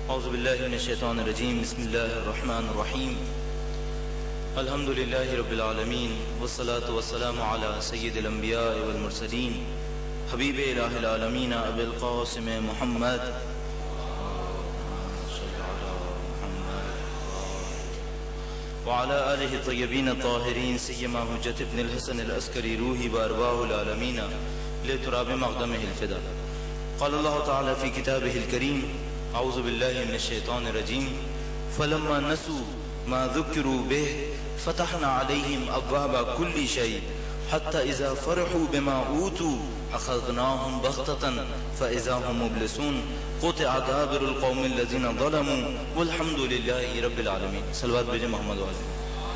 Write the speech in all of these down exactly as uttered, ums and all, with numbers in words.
اعوذ باللہ من الشیطان الرجیم بسم اللہ الرحمن الرحیم الحمد للہ رب العالمین والصلاة والسلام علی سید الانبیاء والمرسلین حبیب الہ العالمین ابی القاسم محمد وعلى آله الطيبين الطاهرين سيما حجة ابن الحسن العسكري روحي وأرواح العالمين لتراب مقدمه الفدا. قال الله تعالى في كتابه الكريم أعوذ بالله من الشيطان الرجيم فلما نسوا ما ذكروا به فتحنا عليهم أبواب كل شيء حتى إذا فرحوا بما أوتوا أخذناهم بغتة فإذا هم مبلسون قطع دابر القوم الذين ظلموا والحمد لله رب العالمين. صلوات بجے محمد وعلى.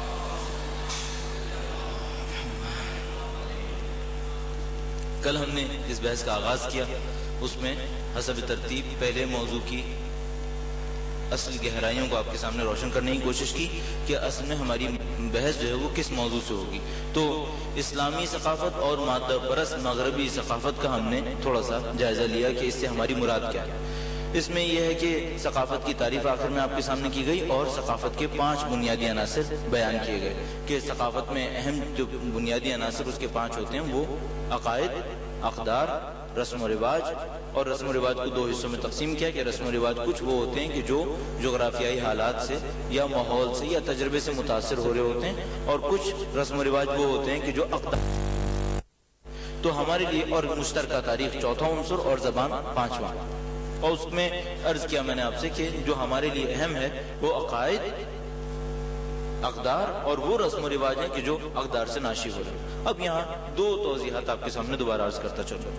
کل ہم نے اس بحث کا آغاز کیا، اس میں حسب ترتیب پہلے موضوع کی اصل گہرائیوں کو آپ کے سامنے روشن کرنے کی کوشش کی کہ اصل میں ہماری بحث جو ہے وہ کس موضوع سے ہوگی. تو اسلامی ثقافت اور مادہ پرست مغربی ثقافت کا ہم نے تھوڑا سا جائزہ لیا کہ اس سے ہماری مراد کیا ہے. اس میں یہ ہے کہ ثقافت کی تعریف آخر میں آپ کے سامنے کی گئی اور ثقافت کے پانچ بنیادی عناصر بیان کیے گئے کہ ثقافت میں اہم جو بنیادی عناصر اس کے پانچ ہوتے ہیں وہ عقائد، اقدار، رسم و رواج. اور رسم و رواج کو دو حصوں میں تقسیم کیا کہ رسم و رواج کچھ وہ ہوتے ہیں کہ جو جغرافیائی حالات سے یا ماحول سے یا تجربے سے متاثر ہو رہے ہوتے ہیں، اور کچھ رسم و رواج وہ ہوتے ہیں کہ جو اقدار. تو ہمارے لیے اور مشترکہ تاریخ چوتھا عنصر اور زبان پانچواں. اور اس میں عرض کیا میں نے آپ سے کہ جو ہمارے لیے اہم ہے وہ عقائد، اقدار اور وہ رسم و رواج ہیں کہ جو اقدار سے ناشی ہو رہے ہیں. اب یہاں دو توضیحات آپ کے سامنے دوبارہ عرض کرتا چلو.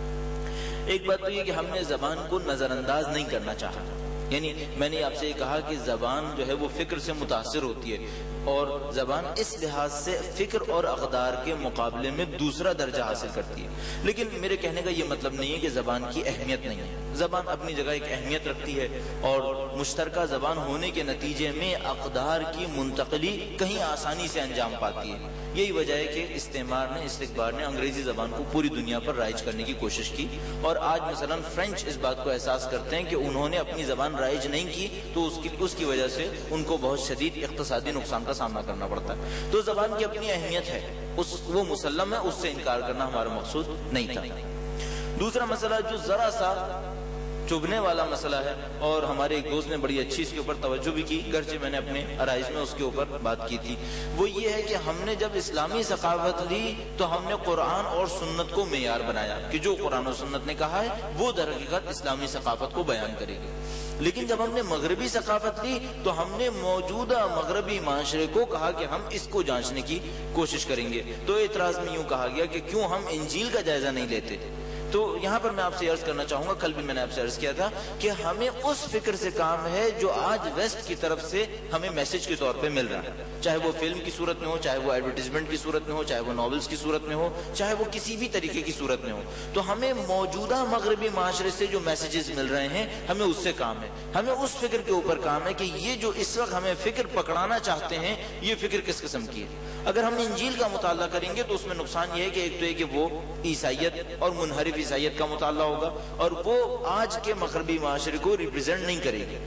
ایک بات تو یہ کہ ہم نے زبان کو نظر انداز نہیں کرنا چاہا، یعنی میں نے آپ سے یہ کہا کہ زبان جو ہے وہ فکر سے متاثر ہوتی ہے اور زبان اس لحاظ سے فکر اور اقدار کے مقابلے میں دوسرا درجہ حاصل کرتی ہے. لیکن میرے کہنے کا یہ مطلب نہیں ہے کہ زبان کی اہمیت نہیں ہے. زبان اپنی جگہ ایک اہمیت رکھتی ہے اور مشترکہ زبان ہونے کے نتیجے میں اقدار کی منتقلی کہیں آسانی سے انجام پاتی ہے. یہی وجہ ہے کہ استعمار نے استکبار نے انگریزی زبان کو پوری دنیا پر رائج کرنے کی کوشش کی، اور آج مثلا فرینچ اس بات کو احساس کرتے ہیں کہ انہوں نے اپنی زبان رائج نہیں کی تو اس کی اس کی وجہ سے ان کو بہت شدید اقتصادی نقصان کا سامنا کرنا پڑتا ہے. تو زبان کی اپنی اہمیت ہے، اس وہ مسلم ہے، اس سے انکار کرنا ہمارا مقصود نہیں تھا. دوسرا مسئلہ جو ذرا سا چبھنے والا مسئلہ ہے اور ہمارے ایک دوست نے بڑی اچھی اس کے اوپر توجہ بھی کی، گرچہ میں نے اپنے عرائض میں اس کے اوپر بات کی تھی، وہ یہ ہے کہ ہم نے جب اسلامی ثقافت لی تو ہم نے قرآن اور سنت کو معیار بنایا کہ جو قرآن و سنت نے کہا ہے وہ در حقیقت اسلامی ثقافت کو بیان کرے گی. لیکن جب ہم نے مغربی ثقافت لی تو ہم نے موجودہ مغربی معاشرے کو کہا کہ ہم اس کو جانچنے کی کوشش کریں گے. تو اعتراض میں یوں کہا گیا کہ کیوں ہم انجیل کا جائزہ نہیں لیتے. تو یہاں پر میں آپ سے عرض کرنا چاہوں گا، کل بھی میں نے آپ سے عرض کیا تھا کہ ہمیں اس فکر سے کام ہے جو آج ویسٹ کی طرف سے ہمیں میسج کے طور پہ مل رہا ہے، چاہے وہ فلم کی صورت میں ہو، چاہے وہ ایڈورٹیزمنٹ کی صورت میں ہو، چاہے وہ ناولز کی صورت میں ہو، چاہے وہ کسی بھی طریقے کی صورت میں ہو. تو ہمیں موجودہ مغربی معاشرے سے جو میسیجز مل رہے ہیں ہمیں اس سے کام ہے. ہمیں اس فکر کے اوپر کام ہے کہ یہ جو اس وقت ہمیں فکر پکڑانا چاہتے ہیں یہ فکر کس قسم کی ہے. اگر ہم انجیل کا مطالعہ کریں گے تو اس میں نقصان یہ ہے کہ ایک تو یہ کہ وہ عیسائیت اور منحرف عیسائیت کا مطالعہ ہوگا اور وہ آج کے مغربی معاشرے کو ریپرزینٹ نہیں کرے گی.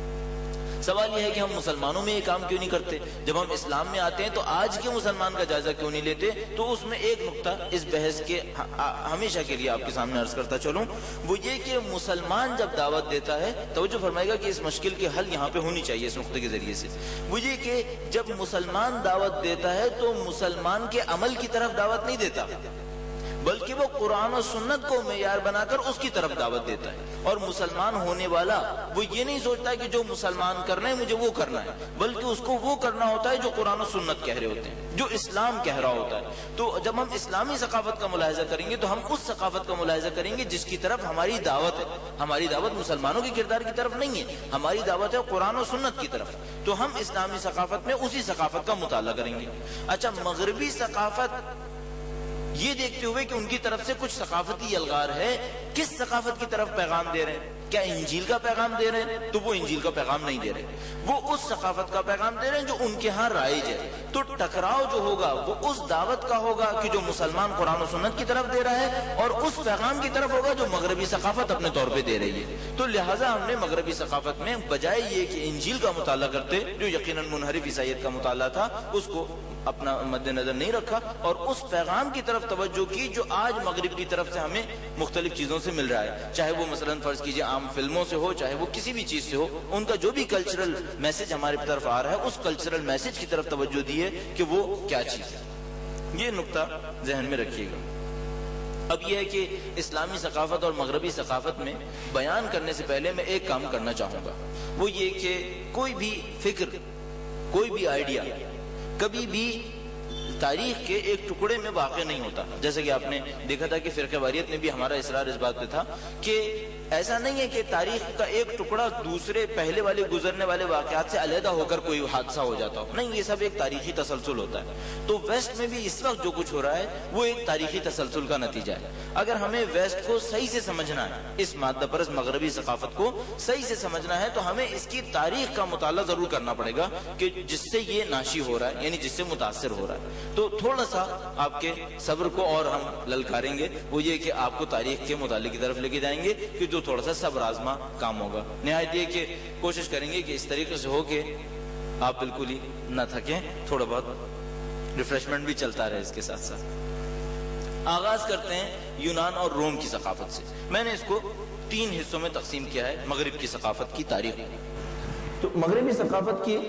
سوال یہ ہے کہ ہم مسلمانوں میں یہ کام کیوں نہیں کرتے؟ جب ہم اسلام میں آتے ہیں تو آج کے مسلمان کا جائزہ کیوں نہیں لیتے؟ تو اس میں ایک نقطہ اس بحث کے ہمیشہ کے لیے آپ کے سامنے عرض کرتا چلوں، وہ یہ کہ مسلمان جب دعوت دیتا ہے، توجہ فرمائے گا کہ اس مشکل کے حل یہاں پہ ہونی چاہیے اس نقطے کے ذریعے سے، وہ یہ کہ جب مسلمان دعوت دیتا ہے تو مسلمان کے عمل کی طرف دعوت نہیں دیتا، بلکہ وہ قرآن و سنت کو معیار بنا کر اس کی طرف دعوت دیتا ہے. اور مسلمان ہونے والا وہ یہ نہیں سوچتا ہے کہ جو مسلمان کرنا ہے مجھے وہ کرنا ہے، بلکہ اس کو وہ کرنا ہوتا ہے جو قرآن و سنت کہہ رہے ہوتے ہیں، جو اسلام کہہ رہا ہوتا ہے. تو جب ہم اسلامی ثقافت کا ملاحظہ کریں گے تو ہم اس ثقافت کا ملاحظہ کریں گے جس کی طرف ہماری دعوت ہے. ہماری دعوت مسلمانوں کے کردار کی طرف نہیں ہے، ہماری دعوت ہے قرآن و سنت کی طرف. تو ہم اسلامی ثقافت میں اسی ثقافت کا مطالعہ کریں گے. اچھا، مغربی ثقافت یہ دیکھتے ہوئے کہ ان کی طرف سے کچھ ثقافتی الغار ہے کس ثقافت کی طرف پیغام دے رہے ہیں؟ کیا انجیل کا پیغام دے رہے ہیں؟ تو وہ انجیل کا پیغام نہیں دے رہے، وہ اس ثقافت کا پیغام دے رہے ہیں جو ان کے ہاں رائج ہے۔ تو ٹکراؤ جو ہوگا وہ اس دعوت کا ہوگا کہ جو مسلمان قرآن و سنت کی طرف دے رہا ہے، اور اس پیغام کی طرف ہوگا جو مغربی ثقافت اپنے طور پہ دے رہی ہے۔ تو لہٰذا ہم نے مغربی ثقافت میں بجائے یہ کہ انجیل کا مطالعہ کرتے جو یقیناً منحرف عیسائیت کا مطالعہ تھا، اس کو اپنا مد نظر نہیں رکھا اور اس پیغام کی طرف توجہ کی جو آج مغرب کی طرف سے ہمیں مختلف چیزوں سے مل رہا ہے، چاہے وہ مثلاً فرض کیجئے عام فلموں سے ہو، چاہے وہ کسی بھی چیز سے ہو، ان کا جو بھی کلچرل میسج ہمارے طرف آ رہا ہے اس کلچرل میسج کی طرف توجہ دی ہے کہ وہ کیا چیز ہے۔ یہ نقطہ ذہن میں رکھیے گا۔ اب یہ ہے کہ اسلامی ثقافت اور مغربی ثقافت میں بیان کرنے سے پہلے میں ایک کام کرنا چاہوں گا، وہ یہ کہ کوئی بھی فکر، کوئی بھی آئیڈیا کبھی بھی تاریخ کے ایک ٹکڑے میں واقع نہیں ہوتا۔ جیسے کہ آپ نے دیکھا تھا کہ فرقہ واریت میں بھی ہمارا اصرار اس بات پہ تھا کہ ایسا نہیں ہے کہ تاریخ کا ایک ٹکڑا دوسرے پہلے والے گزرنے والے واقعات سے علیحدہ ہو کر کوئی حادثہ ہو جاتا ہو، نہیں، یہ سب ایک تاریخی تسلسل ہوتا ہے۔ تو ویسٹ میں بھی اس وقت جو کچھ ہو رہا ہے وہ ایک تاریخی تسلسل کا نتیجہ ہے۔ اگر ہمیں ویسٹ کو صحیح سے سمجھنا ہے، اس مادہ پرست مغربی ثقافت کو صحیح سے سمجھنا ہے، تو ہمیں اس کی تاریخ کا مطالعہ ضرور کرنا پڑے گا کہ جس سے یہ ناشی ہو رہا ہے، یعنی جس سے متاثر ہو رہا ہے۔ تو تھوڑا سا آپ کے صبر کو اور ہم للکاریں گے، وہ یہ کہ آپ کو تاریخ کے مطالعے کی طرف لے کے جائیں گے کہ جو تھوڑا سا صبر آزما کام ہوگا۔ نہایت یہ کہ کوشش کریں گے کہ اس طریقے سے ہو کہ آپ بالکل ہی نہ تھکیں، تھوڑا بہت ریفریشمنٹ بھی چلتا رہے اس کے ساتھ ساتھ۔ آغاز کرتے ہیں یونان اور روم کی ثقافت سے۔ میں نے اس کو تین حصوں میں تقسیم کیا ہے، مغرب کی ثقافت کی تاریخ۔ تو مغربی ثقافت کی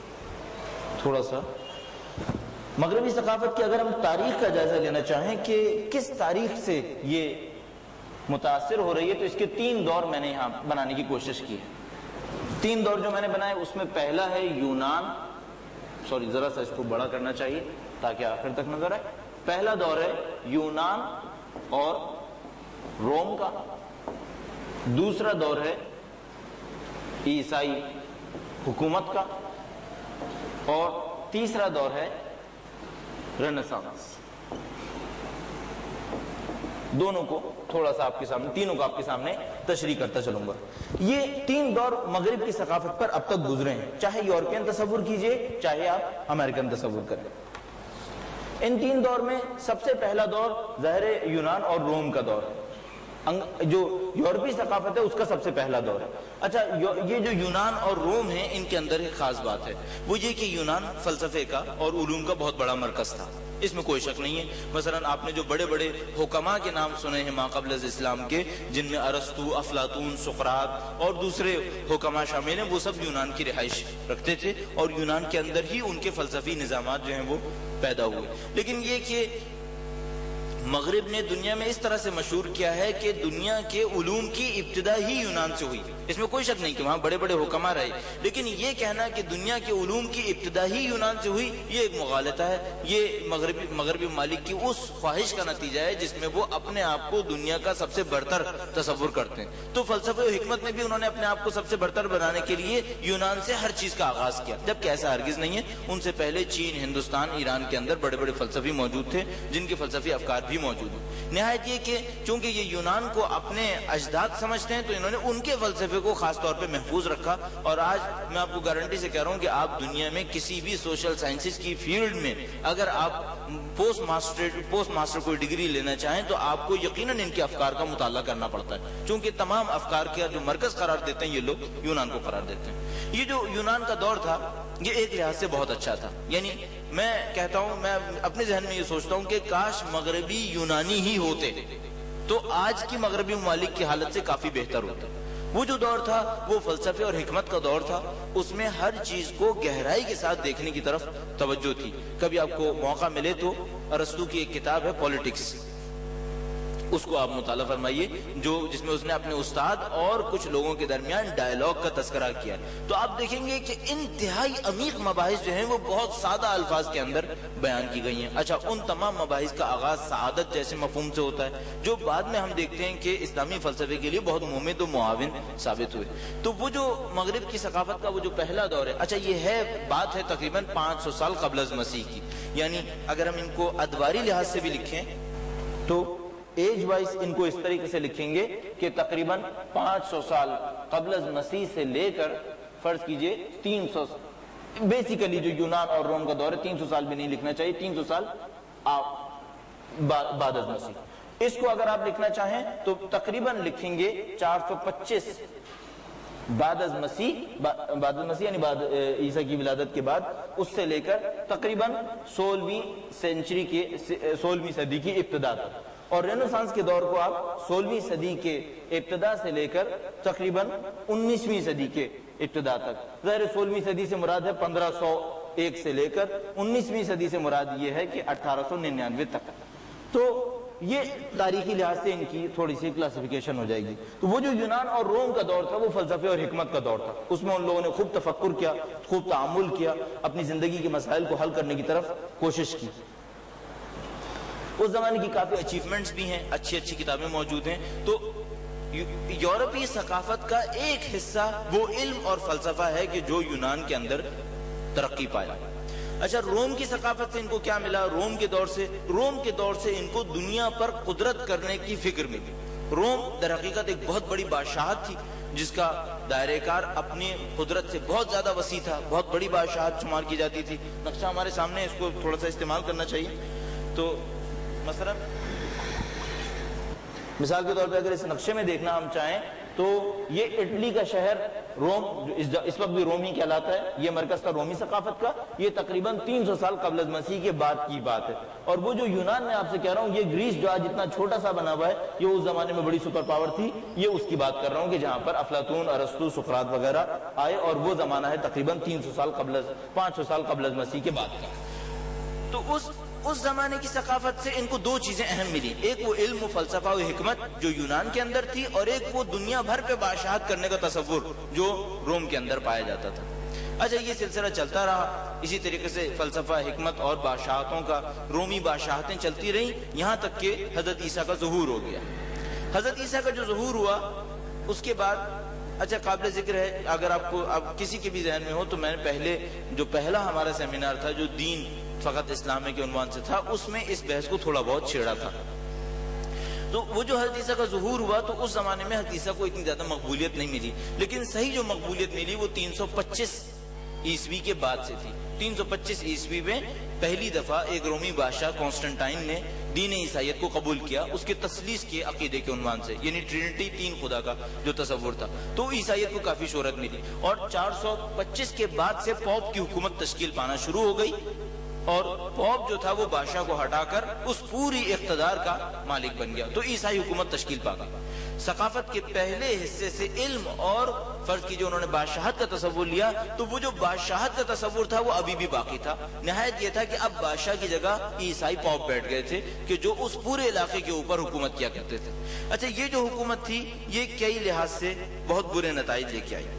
تھوڑا سا مغربی ثقافت کی اگر ہم تاریخ کا جائزہ لینا چاہیں کہ کس تاریخ سے یہ متاثر ہو رہی ہے، تو اس کے تین دور میں نے یہاں بنانے کی کوشش کی ہے۔ تین دور جو میں نے بنائے اس میں پہلا ہے یونان، سوری ذرا سا اس کو بڑا کرنا چاہیے تاکہ آخر تک نظر آئے۔ پہلا دور ہے یونان اور روم کا، دوسرا دور ہے عیسائی حکومت کا، اور تیسرا دور ہے رنسانس۔ دونوں کو تھوڑا سا آپ کے سامنے، تینوں کو آپ کے سامنے تشریح کرتا چلوں گا۔ یہ تین دور مغرب کی ثقافت پر اب تک گزرے ہیں، چاہے یورپین تصور کیجئے چاہے آپ امریکن تصور کریں۔ ان تین دور میں سب سے پہلا دور ظاہر یونان اور روم کا دور ہے، جو یورپی ثقافت ہے اس کا سب سے پہلا دور ہے۔ اچھا، یہ جو یونان اور روم ہیں ان کے اندر ایک خاص بات ہے، وہ یہ کہ یونان فلسفے کا اور علوم کا بہت بڑا مرکز تھا، اس میں کوئی شک نہیں ہے۔ مثلا آپ نے جو بڑے بڑے حکماء کے نام سنے ہیں ما قبل از اسلام کے، جن میں ارسطو، افلاطون، سقراط اور دوسرے حکماء شامل ہیں، وہ سب یونان کی رہائش رکھتے تھے اور یونان کے اندر ہی ان کے فلسفی نظامات جو ہیں وہ پیدا ہوئے۔ لیکن یہ کہ مغرب نے دنیا میں اس طرح سے مشہور کیا ہے کہ دنیا کے علوم کی ابتدا ہی یونان سے ہوئی، اس میں کوئی شک نہیں کہ وہاں بڑے بڑے حکماء رہے، لیکن یہ کہنا کہ دنیا کے علوم کی ابتدا ہی یونان سے ہوئی یہ ایک مغالطہ ہے۔ یہ مغربی مغربی ممالک کی اس خواہش کا نتیجہ ہے جس میں وہ اپنے آپ کو دنیا کا سب سے برتر تصور کرتے ہیں۔ تو فلسفہ و حکمت میں بھی انہوں نے اپنے آپ کو سب سے برتر بنانے کے لیے یونان سے ہر چیز کا آغاز کیا، جبکہ ایسا ہرگز نہیں ہے۔ ان سے پہلے چین، ہندوستان، ایران کے اندر بڑے بڑے فلسفی موجود تھے جن کے فلسفی افکار بھی موجود ہیں۔ نہایت یہ کہ چونکہ یہ یونان کو اپنے اجداد سمجھتے ہیں تو انہوں نے ان کے فلسفے کو خاص طور پہ محفوظ رکھا، اور آج میں آپ کو گارنٹی سے کہہ رہا ہوں کہ آپ دنیا میں کسی بھی سوشل سائنسز کی فیلڈ میں اگر آپ پوسٹ ماسٹر پوسٹ ماسٹر کوئی ڈگری لینا چاہیں تو آپ کو یقیناً ان کے افکار کا مطالعہ کرنا پڑتا ہے، چونکہ تمام افکار کا جو مرکز قرار دیتے ہیں یہ لوگ یونان کو قرار دیتے ہیں۔ یہ جو یونان کا دور تھا یہ ایک لحاظ سے بہت اچھا تھا، یعنی میں کہتا ہوں، میں اپنے ذہن میں یہ سوچتا ہوں کہ کاش مغربی یونانی ہی ہوتے تو آج کی مغربی ممالک کی حالت سے کافی بہتر ہوتا۔ وہ جو دور تھا وہ فلسفے اور حکمت کا دور تھا، اس میں ہر چیز کو گہرائی کے ساتھ دیکھنے کی طرف توجہ تھی۔ کبھی آپ کو موقع ملے تو ارسطو کی ایک کتاب ہے پولیٹکس، اس کو آپ مطالعہ فرمائیے، جو جس میں اس نے اپنے استاد اور کچھ لوگوں کے درمیان ڈائیلاگ کا تذکرہ کیا، تو آپ دیکھیں گے کہ انتہائی عمیق مباحث جو ہیں وہ بہت سادہ الفاظ کے اندر بیان کی گئی ہیں۔ اچھا، ان تمام مباحث کا آغاز سعادت جیسے مفہوم سے ہوتا ہے جو بعد میں ہم دیکھتے ہیں کہ اسلامی فلسفے کے لیے بہت ممد و معاون ثابت ہوئے۔ تو وہ جو مغرب کی ثقافت کا وہ جو پہلا دور ہے، اچھا یہ ہے بات ہے تقریباً پانچ سو سال قبل از مسیح کی، یعنی اگر ہم ان کو ادواری لحاظ سے بھی لکھیں تو ایج وائز ان کو اس طریقے سے لکھیں گے کہ تقریباً پانچ سو سال قبل از مسیح سے لے کر فرض کیجئے تین سو، بیسیکلی جو یونان اور روم کا دور ہے تین سو سال بھی نہیں لکھنا چاہیے، تین سو سال بعد از مسیح۔ اس کو اگر آپ لکھنا چاہیں تو تقریباً لکھیں گے چار سو پچیس بعد از مسیح، بعد از مسیح یعنی بعد عیسیٰ کی ولادت کے بعد، اس سے لے کر تقریباً سولہویں سینچری کے سولہویں صدی کی ابتدا تک، اور رینیسانس کے دور کو آپ سولہویں صدی کے ابتدا سے لے کر تقریباً انیسویں صدی کے ابتدا تک۔ ظاہر سولہویں صدی سے مراد ہے پندرہ سو ایک سے لے کر انیسویں صدی سے مراد یہ ہے کہ اٹھارہ سو ننانوے تک۔ تو یہ تاریخی لحاظ سے ان کی تھوڑی سی کلاسیفیکیشن ہو جائے گی۔ تو وہ جو یونان اور روم کا دور تھا وہ فلسفے اور حکمت کا دور تھا، اس میں ان لوگوں نے خوب تفکر کیا، خوب تعامل کیا، اپنی زندگی کے مسائل کو حل کرنے کی طرف کوشش کی۔ اس زمانے کی کافی اچیومنٹس بھی ہیں، اچھی اچھی کتابیں موجود ہیں۔ تو یورپی ثقافت کا ایک حصہ وہ علم اور فلسفہ ہے کہ جو یونان کے اندر ترقی پایا۔ اچھا، روم کی ثقافت سے ان کو کیا ملا؟ روم کے دور سے روم کے دور سے ان کو دنیا پر قدرت کرنے کی فکر ملی۔ روم در حقیقت ایک بہت بڑی بادشاہت تھی جس کا دائرہ کار اپنی قدرت سے بہت زیادہ وسیع تھا، بہت بڑی بادشاہت شمار کی جاتی تھی۔ نقشہ ہمارے سامنے، اس کو تھوڑا سا استعمال کرنا چاہیے۔ تو مثلا مثال کے طور پہ اگر اس نقشے میں دیکھنا ہم چاہیں تو یہ اٹلی کا شہر روم اس وقت بھی روم ہی کہلاتا ہے، یہ مرکز تھا رومی ثقافت کا۔ یہ تقریباً تین سو سال قبل از مسیح کے بعد کی بات ہے۔ اور وہ جو یونان میں آپ سے کہہ رہا ہوں، یہ گریس جو آج اتنا چھوٹا سا بنا ہوا ہے، یہ اس زمانے میں بڑی سپر پاور تھی۔ یہ اس کی بات کر رہا ہوں کہ جہاں پر افلاطون، ارسطو، سقراط وغیرہ آئے، اور وہ زمانہ ہے تقریباً تین سو سال قبل از پانچ سو سال قبل از مسیح کے بعد کا۔ تو اس اس زمانے کی ثقافت سے ان کو دو چیزیں اہم ملی، ایک وہ علم و فلسفہ و حکمت جو یونان کے اندر تھی، اور ایک وہ دنیا بھر پہ بادشاہت کرنے کا تصور جو روم کے اندر پایا جاتا تھا۔ اچھا، یہ سلسلہ چلتا رہا، اسی طریقے سے فلسفہ، حکمت اور بادشاہتوں کا، رومی بادشاہتیں چلتی رہیں، یہاں تک کہ حضرت عیسیٰ کا ظہور ہو گیا۔ حضرت عیسیٰ کا جو ظہور ہوا اس کے بعد، اچھا قابل ذکر ہے، اگر آپ کو اب کسی کے بھی ذہن میں ہو تو میں نے پہلے جو پہلا ہمارا سیمینار تھا جو دین فقط اسلام کے عنوان سے تھا، اس میں اس بحث کو تھوڑا بہت چھیڑا تھا۔ تو وہ جو حضرت عیسیٰ کا ظہور ہوا تو اس زمانے میں حضرت عیسیٰ کو اتنی زیادہ مقبولیت نہیں ملی، لیکن صحیح جو مقبولیت ملی وہ تین سو پچیس عیسوی کے بعد سے تھی۔ تین سو پچیس عیسوی میں پہلی دفعہ ایک رومی بادشاہ کانسٹنٹائن نے دین عیسائیت کو قبول کیا، اس کے تثلیث کے عقیدے کے عنوان سے، یعنی ٹرینٹی، تین خدا کا جو تصور تھا، تو عیسائیت کو کافی شہرت ملی۔ اور چار سو پچیس کے بعد سے پوپ کی حکومت تشکیل پانا شروع ہو گئی، اور پوپ جو تھا وہ بادشاہ کو ہٹا کر اس پوری اقتدار کا مالک بن گیا، تو عیسائی حکومت تشکیل پا گئی۔ ثقافت کے پہلے حصے سے علم اور فرض کیجئے انہوں نے بادشاہت کا تصور لیا، تو وہ جو بادشاہت کا تصور تھا وہ ابھی بھی باقی تھا۔ نہایت یہ تھا کہ اب بادشاہ کی جگہ عیسائی پوپ بیٹھ گئے تھے کہ جو اس پورے علاقے کے اوپر حکومت کیا کرتے تھے۔ اچھا، یہ جو حکومت تھی یہ کئی لحاظ سے بہت برے نتائج لے کے آئی۔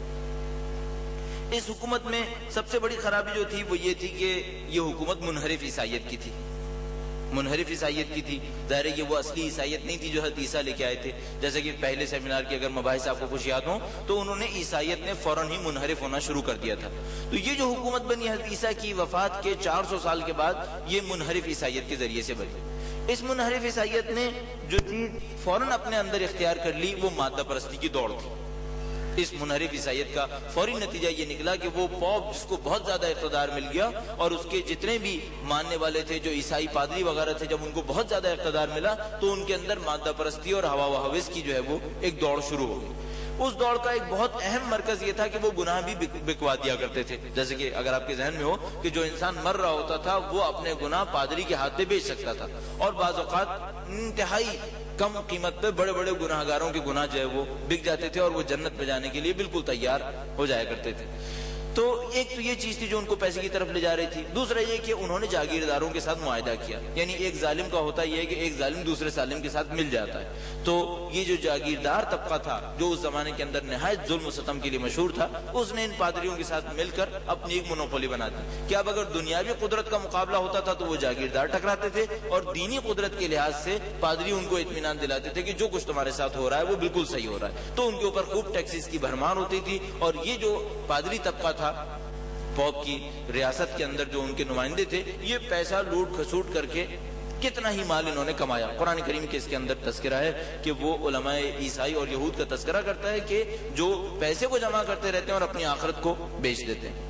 اس حکومت میں سب سے بڑی خرابی جو تھی وہ یہ تھی کہ یہ حکومت منحرف عیسائیت کی تھی، منحرف عیسائیت کی تھی۔ ظاہر ہے یہ وہ اصلی عیسائیت نہیں تھی جو حضرت عیسیٰ لے کے آئے تھے، جیسے کہ پہلے سیمینار کے اگر مباحث آپ کو کچھ یاد ہوں تو انہوں نے عیسائیت نے فوراً ہی منحرف ہونا شروع کر دیا تھا۔ تو یہ جو حکومت بنی حضرت عیسیٰ کی وفات کے چار سو سال کے بعد، یہ منحرف عیسائیت کے ذریعے سے بنی۔ اس منحرف عیسائیت نے جو چیز فوراً اپنے اندر اختیار کر لی وہ مادہ پرستی کی دوڑ تھی۔ اس منحرف عیسائیت کا فوری نتیجہ یہ نکلا کہ وہ پوپ جس کو بہت زیادہ اقتدار مل گیا، اور اس کے جتنے بھی ماننے والے تھے جو عیسائی پادری وغیرہ تھے، جب ان کو بہت زیادہ اقتدار ملا تو ان کے اندر مادہ پرستی اور ہوا و ہوس کی جو ہے وہ ایک دوڑ شروع ہو گئی۔ اس دوڑ کا ایک بہت اہم مرکز یہ تھا کہ وہ گناہ بھی بکوا دیا کرتے تھے، جیسے کہ اگر آپ کے ذہن میں ہو کہ جو انسان مر رہا ہوتا تھا وہ اپنے گناہ پادری کے ہاتھ میں بیچ سکتا تھا، اور بعض اوقات انتہائی کم قیمت پہ بڑے بڑے گناہ گاروں کے گناہ جو ہے وہ بک جاتے تھے اور وہ جنت میں جانے کے لیے بالکل تیار ہو جایا کرتے تھے۔ تو ایک تو یہ چیز تھی جو ان کو پیسے کی طرف لے جا رہی تھی۔ دوسرا یہ کہ انہوں نے جاگیرداروں کے ساتھ معاہدہ کیا، یعنی ایک ظالم کا ہوتا یہ ہے کہ ایک ظالم دوسرے ظالم کے ساتھ مل جاتا ہے۔ تو یہ جو جاگیردار طبقہ تھا جو اس زمانے کے اندر نہایت ظلم و ستم کے لیے مشہور تھا، اس نے ان پادریوں کے ساتھ مل کر اپنی ایک مونوپولی بنا دی کہ اب اگر دنیاوی قدرت کا مقابلہ ہوتا تھا تو وہ جاگیردار ٹکراتے تھے، اور دینی قدرت کے لحاظ سے پادری ان کو اطمینان دلاتے تھے کہ جو کچھ تمہارے ساتھ ہو رہا ہے وہ بالکل صحیح ہو رہا ہے۔ تو ان کے اوپر خوب ٹیکسز کی بھرمار ہوتی تھی، اور یہ جو پادری طبقہ تھا پوپ کی ریاست کے اندر جو ان کے نمائندے تھے، یہ پیسہ لوٹ کھسوٹ کر کے کتنا ہی مال انہوں نے کمایا. قرآن کریم کے اس کے اندر تذکرہ ہے کہ وہ علماء عیسائی اور یہود کا تذکرہ کرتا ہے کہ جو پیسے کو جمع کرتے رہتے ہیں اور اپنی آخرت کو بیچ دیتے ہیں.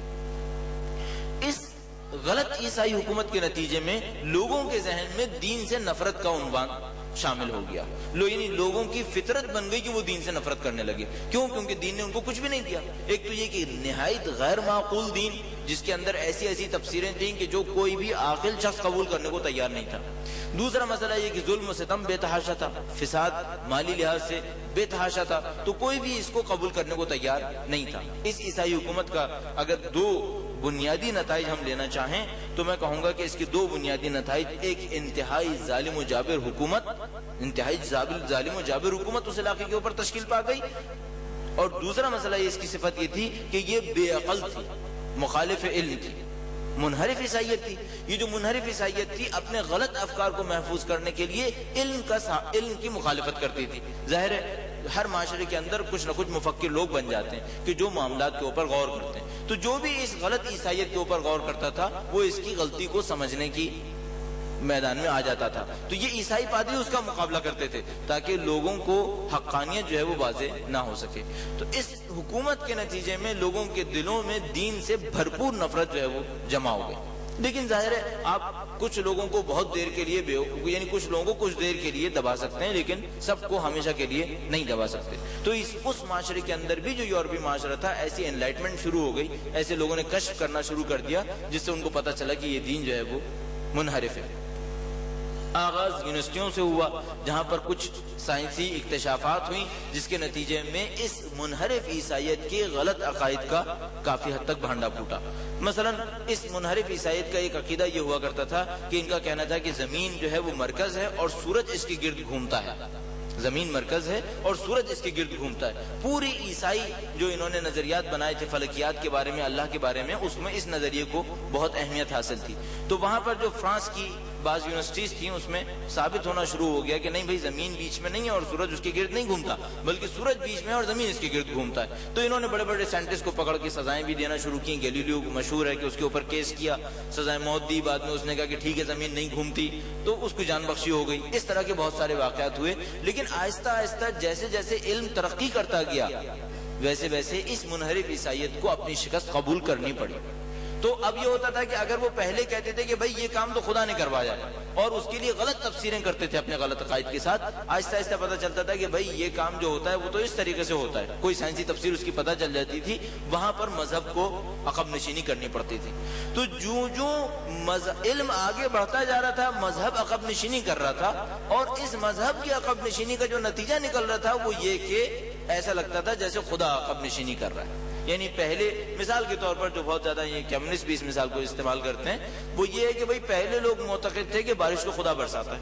اس غلط عیسائی حکومت کے نتیجے میں لوگوں کے ذہن میں دین سے نفرت کا عنوان شامل ہو گیا. لو یعنی لوگوں کی فطرت بن گئی کہ وہ دین سے نفرت کرنے لگے. کیوں؟ کیونکہ دین نے ان کو کچھ بھی نہیں دیا. ایک تو یہ کہ نہایت غیر معقول دین جس کے اندر ایسی ایسی تفسیریں تھیں کہ جو کوئی بھی عاقل شخص قبول کرنے کو تیار نہیں تھا. دوسرا مسئلہ یہ کہ ظلم و ستم بے تحاشا تھا، فساد مالی لحاظ سے بے تحاشا تھا، تو کوئی بھی اس کو قبول کرنے کو تیار نہیں تھا. اس عیسائی حکومت کا اگر دو بنیادی نتائج ہم لینا چاہیں تو میں کہوں گا کہ اس کی دو بنیادی نتائج، ایک انتہائی ظالم و جابر حکومت انتہائی ظالم و جابر حکومت اس علاقے کے اوپر تشکیل پا گئی، اور دوسرا مسئلہ اس کی صفت یہ تھی کہ یہ بے عقل تھی، مخالف علم تھی، منحرف عیسائیت تھی. یہ جو منحرف عیسائیت تھی اپنے غلط افکار کو محفوظ کرنے کے لیے علم کا علم کی مخالفت کرتی تھی. ظاہر ہے ہر معاشرے کے اندر کچھ نہ کچھ مفکر لوگ بن جاتے ہیں کہ جو معاملات کے اوپر غور کرتے ہیں. تو جو بھی اس غلط عیسائیت کے اوپر غور کرتا تھا وہ اس کی غلطی کو سمجھنے کی میدان میں آ جاتا تھا. تو یہ عیسائی پادری اس کا مقابلہ کرتے تھے تاکہ لوگوں کو حقانیت جو ہے وہ واضح نہ ہو سکے. تو اس حکومت کے نتیجے میں لوگوں کے دلوں میں دین سے بھرپور نفرت جو ہے وہ جمع ہو گئی. لیکن ظاہر ہے آپ کچھ لوگوں کو بہت دیر کے لیے بے یعنی کچھ لوگوں کو کچھ دیر کے لیے دبا سکتے ہیں لیکن سب کو ہمیشہ کے لیے نہیں دبا سکتے. تو اس اس معاشرے کے اندر بھی جو یورپی معاشرہ تھا ایسی انلائٹمنٹ شروع ہو گئی، ایسے لوگوں نے کشف کرنا شروع کر دیا جس سے ان کو پتہ چلا کہ یہ دین جو ہے وہ منحرف ہے. آغاز یونیورسٹیوں سے ہوا جہاں پر کچھ سائنسی اکتشافات ہوئیں جس کے نتیجے میں اس منحرف عیسائیت کے غلط عقائد کا کافی حد تک بھانڈا پھوٹا. مثلا اس منحرف عیسائیت کا ایک عقیدہ یہ ہوا کرتا تھا کہ ان کا کہنا تھا کہ زمین جو ہے وہ مرکز ہے اور سورج اس کے گرد گھومتا ہے. زمین مرکز ہے اور سورج اس کے گرد گھومتا ہے. پوری عیسائی جو انہوں نے نظریات بنائے تھے فلکیات کے بارے میں، اللہ کے بارے میں، اس میں اس نظریے کو بہت اہمیت حاصل تھی. تو وہاں پر جو فرانس کی بعض یونیورسٹیز تھیں اس میں ثابت ہونا شروع ہو گیا کہ نہیں بھائی زمین بیچ میں نہیں ہے اور سورج اس کے گرد نہیں گھومتا بلکہ سورج بیچ میں ہے اور زمین اس کے گرد گھومتا ہے. تو انہوں نے بڑے بڑے سائنٹسٹ کو پکڑ کے سزائیں بھی دینا شروع کی. گیلیلیو مشہور ہے کہ اس کے اوپر کیس کیا، سزائے موت دی. بعد میں اس نے کہا کہ ٹھیک ہے زمین نہیں گھومتی، تو اس کو جان بخشی ہو گئی. اس طرح کے بہت سارے واقعات ہوئے. لیکن آہستہ آہستہ جیسے جیسے علم ترقی کرتا گیا ویسے ویسے اس منحرف عیسائیت کو اپنی شکست قبول کرنی پڑی. تو اب یہ ہوتا تھا کہ اگر وہ پہلے کہتے تھے کہ بھائی یہ کام تو خدا نے کروایا اور اس کے لیے غلط تفسیریں کرتے تھے اپنے غلط عقائد کے ساتھ، آہستہ آہستہ پتہ چلتا تھا کہ بھائی یہ کام جو ہوتا ہے وہ تو اس طریقے سے ہوتا ہے. کوئی سائنسی تفسیر اس کی پتہ چل جاتی تھی، وہاں پر مذہب کو عقب نشینی کرنی پڑتی تھی. تو جو جو علم آگے بڑھتا جا رہا تھا مذہب عقب نشینی کر رہا تھا، اور اس مذہب کی عقب نشینی کا جو نتیجہ نکل رہا تھا وہ یہ کہ ایسا لگتا تھا جیسے خدا عقب نشینی کر رہا ہے. یعنی پہلے مثال کے طور پر جو بہت زیادہ یہ کمیونسٹ بھی اس مثال کو استعمال کرتے ہیں وہ یہ ہے کہ بھئی پہلے لوگ معتقد تھے کہ بارش کو خدا برساتا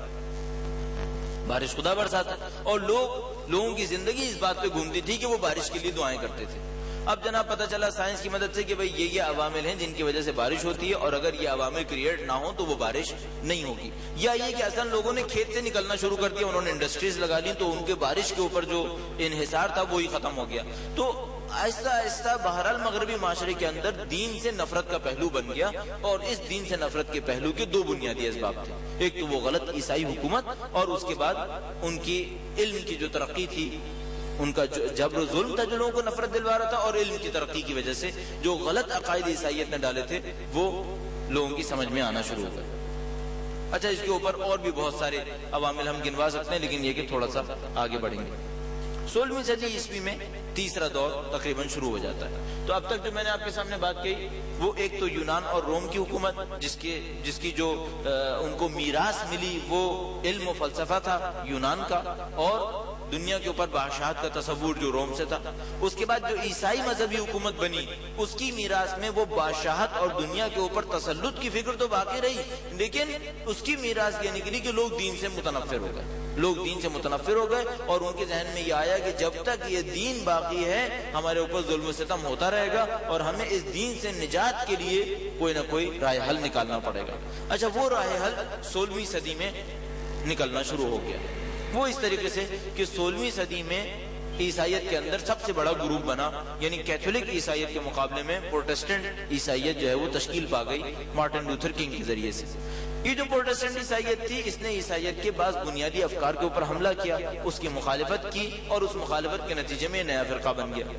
ہے، بارش خدا برساتا ہے، اور لوگ لوگوں کی زندگی اس بات پہ گھومتی تھی کہ وہ بارش کے لیے دعائیں کرتے تھے. اب جناب پتہ چلا سائنس کی مدد سے کہ بھئی یہ یہ عوامل ہیں جن کی وجہ سے بارش ہوتی ہے، اور اگر یہ عوامل کریٹ نہ ہو تو وہ بارش نہیں ہوگی. یا یہ کہ اصلا لوگوں نے کھیت سے نکلنا شروع کر دیا، انہوں نے انڈسٹریز لگا لی تو ان کے بارش کے اوپر جو انحصار تھا وہی ختم ہو گیا. تو آہستہ آہستہ بہرحال مغربی معاشرے کے اندر دین سے نفرت کا پہلو بن گیا، اور اس دین سے نفرت کے پہلو کے دو بنیادی اسباب تھے. ایک تو وہ غلط عیسائی حکومت، اور اس کے بعد ان کی علم کی جو ترقی تھی، ان کا جبر و ظلم تھا جو لوگوں کو نفرت دلوا رہا تھا، اور علم کی ترقی کی وجہ سے جو غلط عقائد عیسائیت نے ڈالے تھے وہ لوگوں کی سمجھ میں آنا شروع ہو گئے. اچھا اس کے اوپر اور بھی بہت سارے عوامل ہم گنوا سکتے ہیں لیکن یہ کہ تھوڑا سا آگے بڑھیں گے. سولہویں صدی عیسوی میں تیسرا دور تقریباً شروع ہو جاتا ہے. تو اب تک جو میں نے آپ کے سامنے بات کہی وہ ایک تو یونان اور روم کی حکومت جس کے جس کی جو ان کو میراث ملی وہ علم و فلسفہ تھا یونان کا، اور دنیا کے اوپر بادشاہت کا تصور جو روم سے تھا. اس کے بعد جو عیسائی مذہبی حکومت بنی اس کی میراث میں وہ بادشاہت اور دنیا کے اوپر تسلط کی فکر تو باقی رہی، لیکن اس کی میراث یہ نکلی کہ لوگ دین سے متنفر ہو گئے لوگ دین سے متنفر ہو گئے اور ان کے ذہن میں یہ آیا کہ جب تک یہ دین باقی ہے ہمارے اوپر ظلم و ستم ہوتا رہے گا اور ہمیں اس دین سے نجات کے لیے کوئی نہ کوئی راہ حل نکالنا پڑے گا. اچھا وہ راہ حل سولہویں صدی میں نکلنا شروع ہو گیا. وہ اس طریقے سے کہ سولہویں صدی میں عیسائیت کے اندر سب سے بڑا گروپ بنا، یعنی کیتھولک عیسائیت کے مقابلے میں پروٹسٹنٹ عیسائیت جو ہے وہ تشکیل پا گئی مارٹن لوتھر کنگ کے ذریعے سے. یہ جو پروٹسٹنٹ عیسائیت تھی، اس نے عیسائیت کے بعض بنیادی افکار کے اوپر حملہ کیا، اس کی مخالفت کی، اور اس مخالفت کے نتیجے میں نیا فرقہ بن گیا۔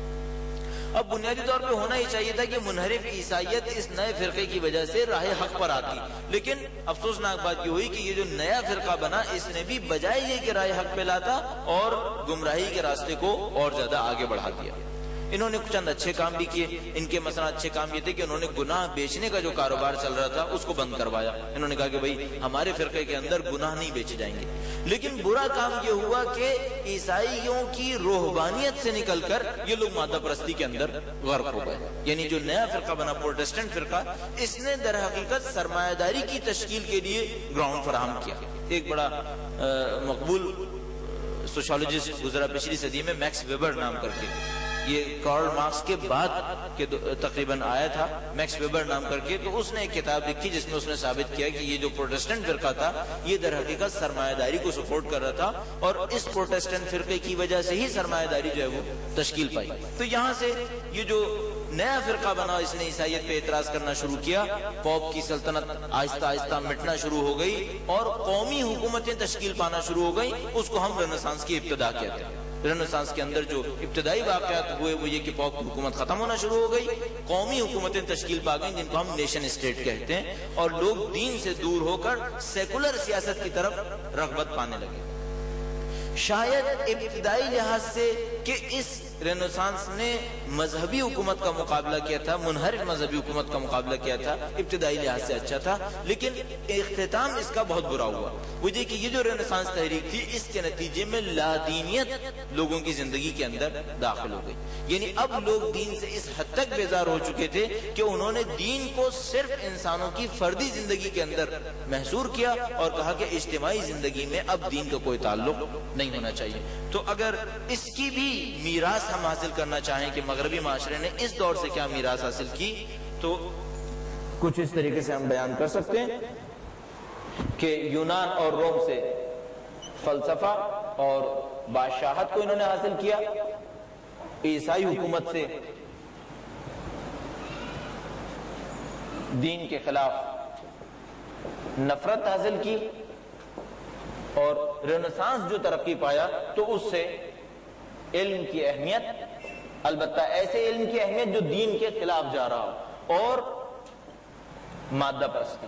اب بنیادی طور پہ ہونا ہی چاہیے تھا کہ منحرف عیسائیت اس نئے فرقے کی وجہ سے راہ حق پر آتی، لیکن افسوسناک بات یہ ہوئی کہ یہ جو نیا فرقہ بنا، اس نے بھی بجائے یہ کہ راہ حق پہ لاتا اور گمراہی کے راستے کو اور زیادہ آگے بڑھا دیا۔ انہوں نے چند اچھے کام بھی کیے۔ ان کے مثلا اچھے کام یہ تھے کہ انہوں نے گناہ بیچنے کا جو کاروبار چل رہا تھا اس کو بند کروایا۔ انہوں نے کہا کہ بھائی ہمارے فرقے کے اندر گناہ نہیں بیچے جائیں گے۔ لیکن برا کام یہ ہوا کہ عیسائیوں کی روحانیت سے نکل کر یہ لوگ مادہ پرستی کے اندر غرق ہو گئے۔ یعنی جو نیا فرقہ بنا پروٹسٹنٹ فرقہ، اس نے در حقیقت سرمایہ داری کی تشکیل کے لیے گراؤنڈ فراہم کیا۔ ایک بڑا مقبول سوشالوجسٹ گزرا پچھلی صدی میں، میکس ویبر نام کر کے، یہ کارل مارکس کے بعد کے تقریباً آیا تھا، میکس ویبر نام کر کے، تو اس نے ایک کتاب لکھی جس میں اس نے ثابت کیا کہ یہ جو پروٹسٹنٹ فرقہ تھا یہ در حقیقت سرمایہ داری کو سپورٹ کر رہا تھا، اور اس پروٹسٹنٹ فرقے کی وجہ سے ہی سرمایہ داری جو ہے وہ تشکیل پائی۔ تو یہاں سے یہ جو نیا فرقہ بنا، اس نے عیسائیت پہ اعتراض کرنا شروع کیا، پوپ کی سلطنت آہستہ آہستہ مٹنا شروع ہو گئی اور قومی حکومتیں تشکیل پانا شروع ہو گئیں۔ اس کو ہم رنسانس کی ابتدا کہتے ہیں۔ رنسانس کے اندر جو ابتدائی واقعات ہوئے وہ یہ کہ پوپ کی حکومت ختم ہونا شروع ہو گئی، قومی حکومتیں تشکیل پا گئیں جن کو ہم نیشن اسٹیٹ کہتے ہیں، اور لوگ دین سے دور ہو کر سیکولر سیاست کی طرف رغبت پانے لگے۔ شاید ابتدائی لحاظ سے کہ اس رینیسانس نے مذہبی حکومت کا مقابلہ کیا تھا، منحرف مذہبی حکومت کا مقابلہ کیا تھا، ابتدائی لحاظ سے اچھا تھا، لیکن اختتام اس کا بہت برا ہوا۔ وہ یہ کہ یہ جو رینیسانس تحریک تھی، اس کے نتیجے میں لادینیت لوگوں کی زندگی کے اندر داخل ہو گئی۔ یعنی اب لوگ دین سے اس حد تک بیزار ہو چکے تھے کہ انہوں نے دین کو صرف انسانوں کی فردی زندگی کے اندر محصور کیا اور کہا کہ اجتماعی زندگی میں اب دین کا کوئی تعلق نہیں ہونا چاہیے۔ تو اگر اس کی بھی میراث ہم حاصل کرنا چاہیں کہ مغربی معاشرے نے اس دور سے کیا میراث حاصل کی، تو کچھ اس طریقے سے ہم بیان کر سکتے ہیں کہ یونان اور روم سے فلسفہ اور بادشاہت کو انہوں نے حاصل کیا، عیسائی حکومت سے دین کے خلاف نفرت حاصل کی، اور رینیسانس جو ترقی پایا تو اس سے علم کی اہمیت، البتہ ایسے علم کی اہمیت جو دین کے خلاف جا رہا ہو، اور مادہ پرستی،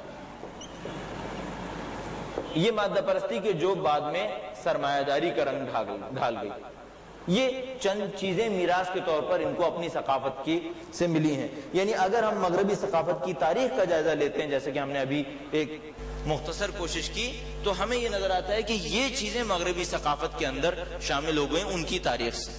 یہ مادہ پرستی کے جو بعد میں سرمایہ داری کا رنگ ڈھال گئی۔ یہ چند چیزیں میراث کے طور پر ان کو اپنی ثقافت کی سے ملی ہیں۔ یعنی اگر ہم مغربی ثقافت کی تاریخ کا جائزہ لیتے ہیں، جیسے کہ ہم نے ابھی ایک مختصر کوشش کی، تو ہمیں یہ نظر آتا ہے کہ یہ چیزیں مغربی ثقافت کے اندر شامل ہو گئیں ان کی تاریخ سے۔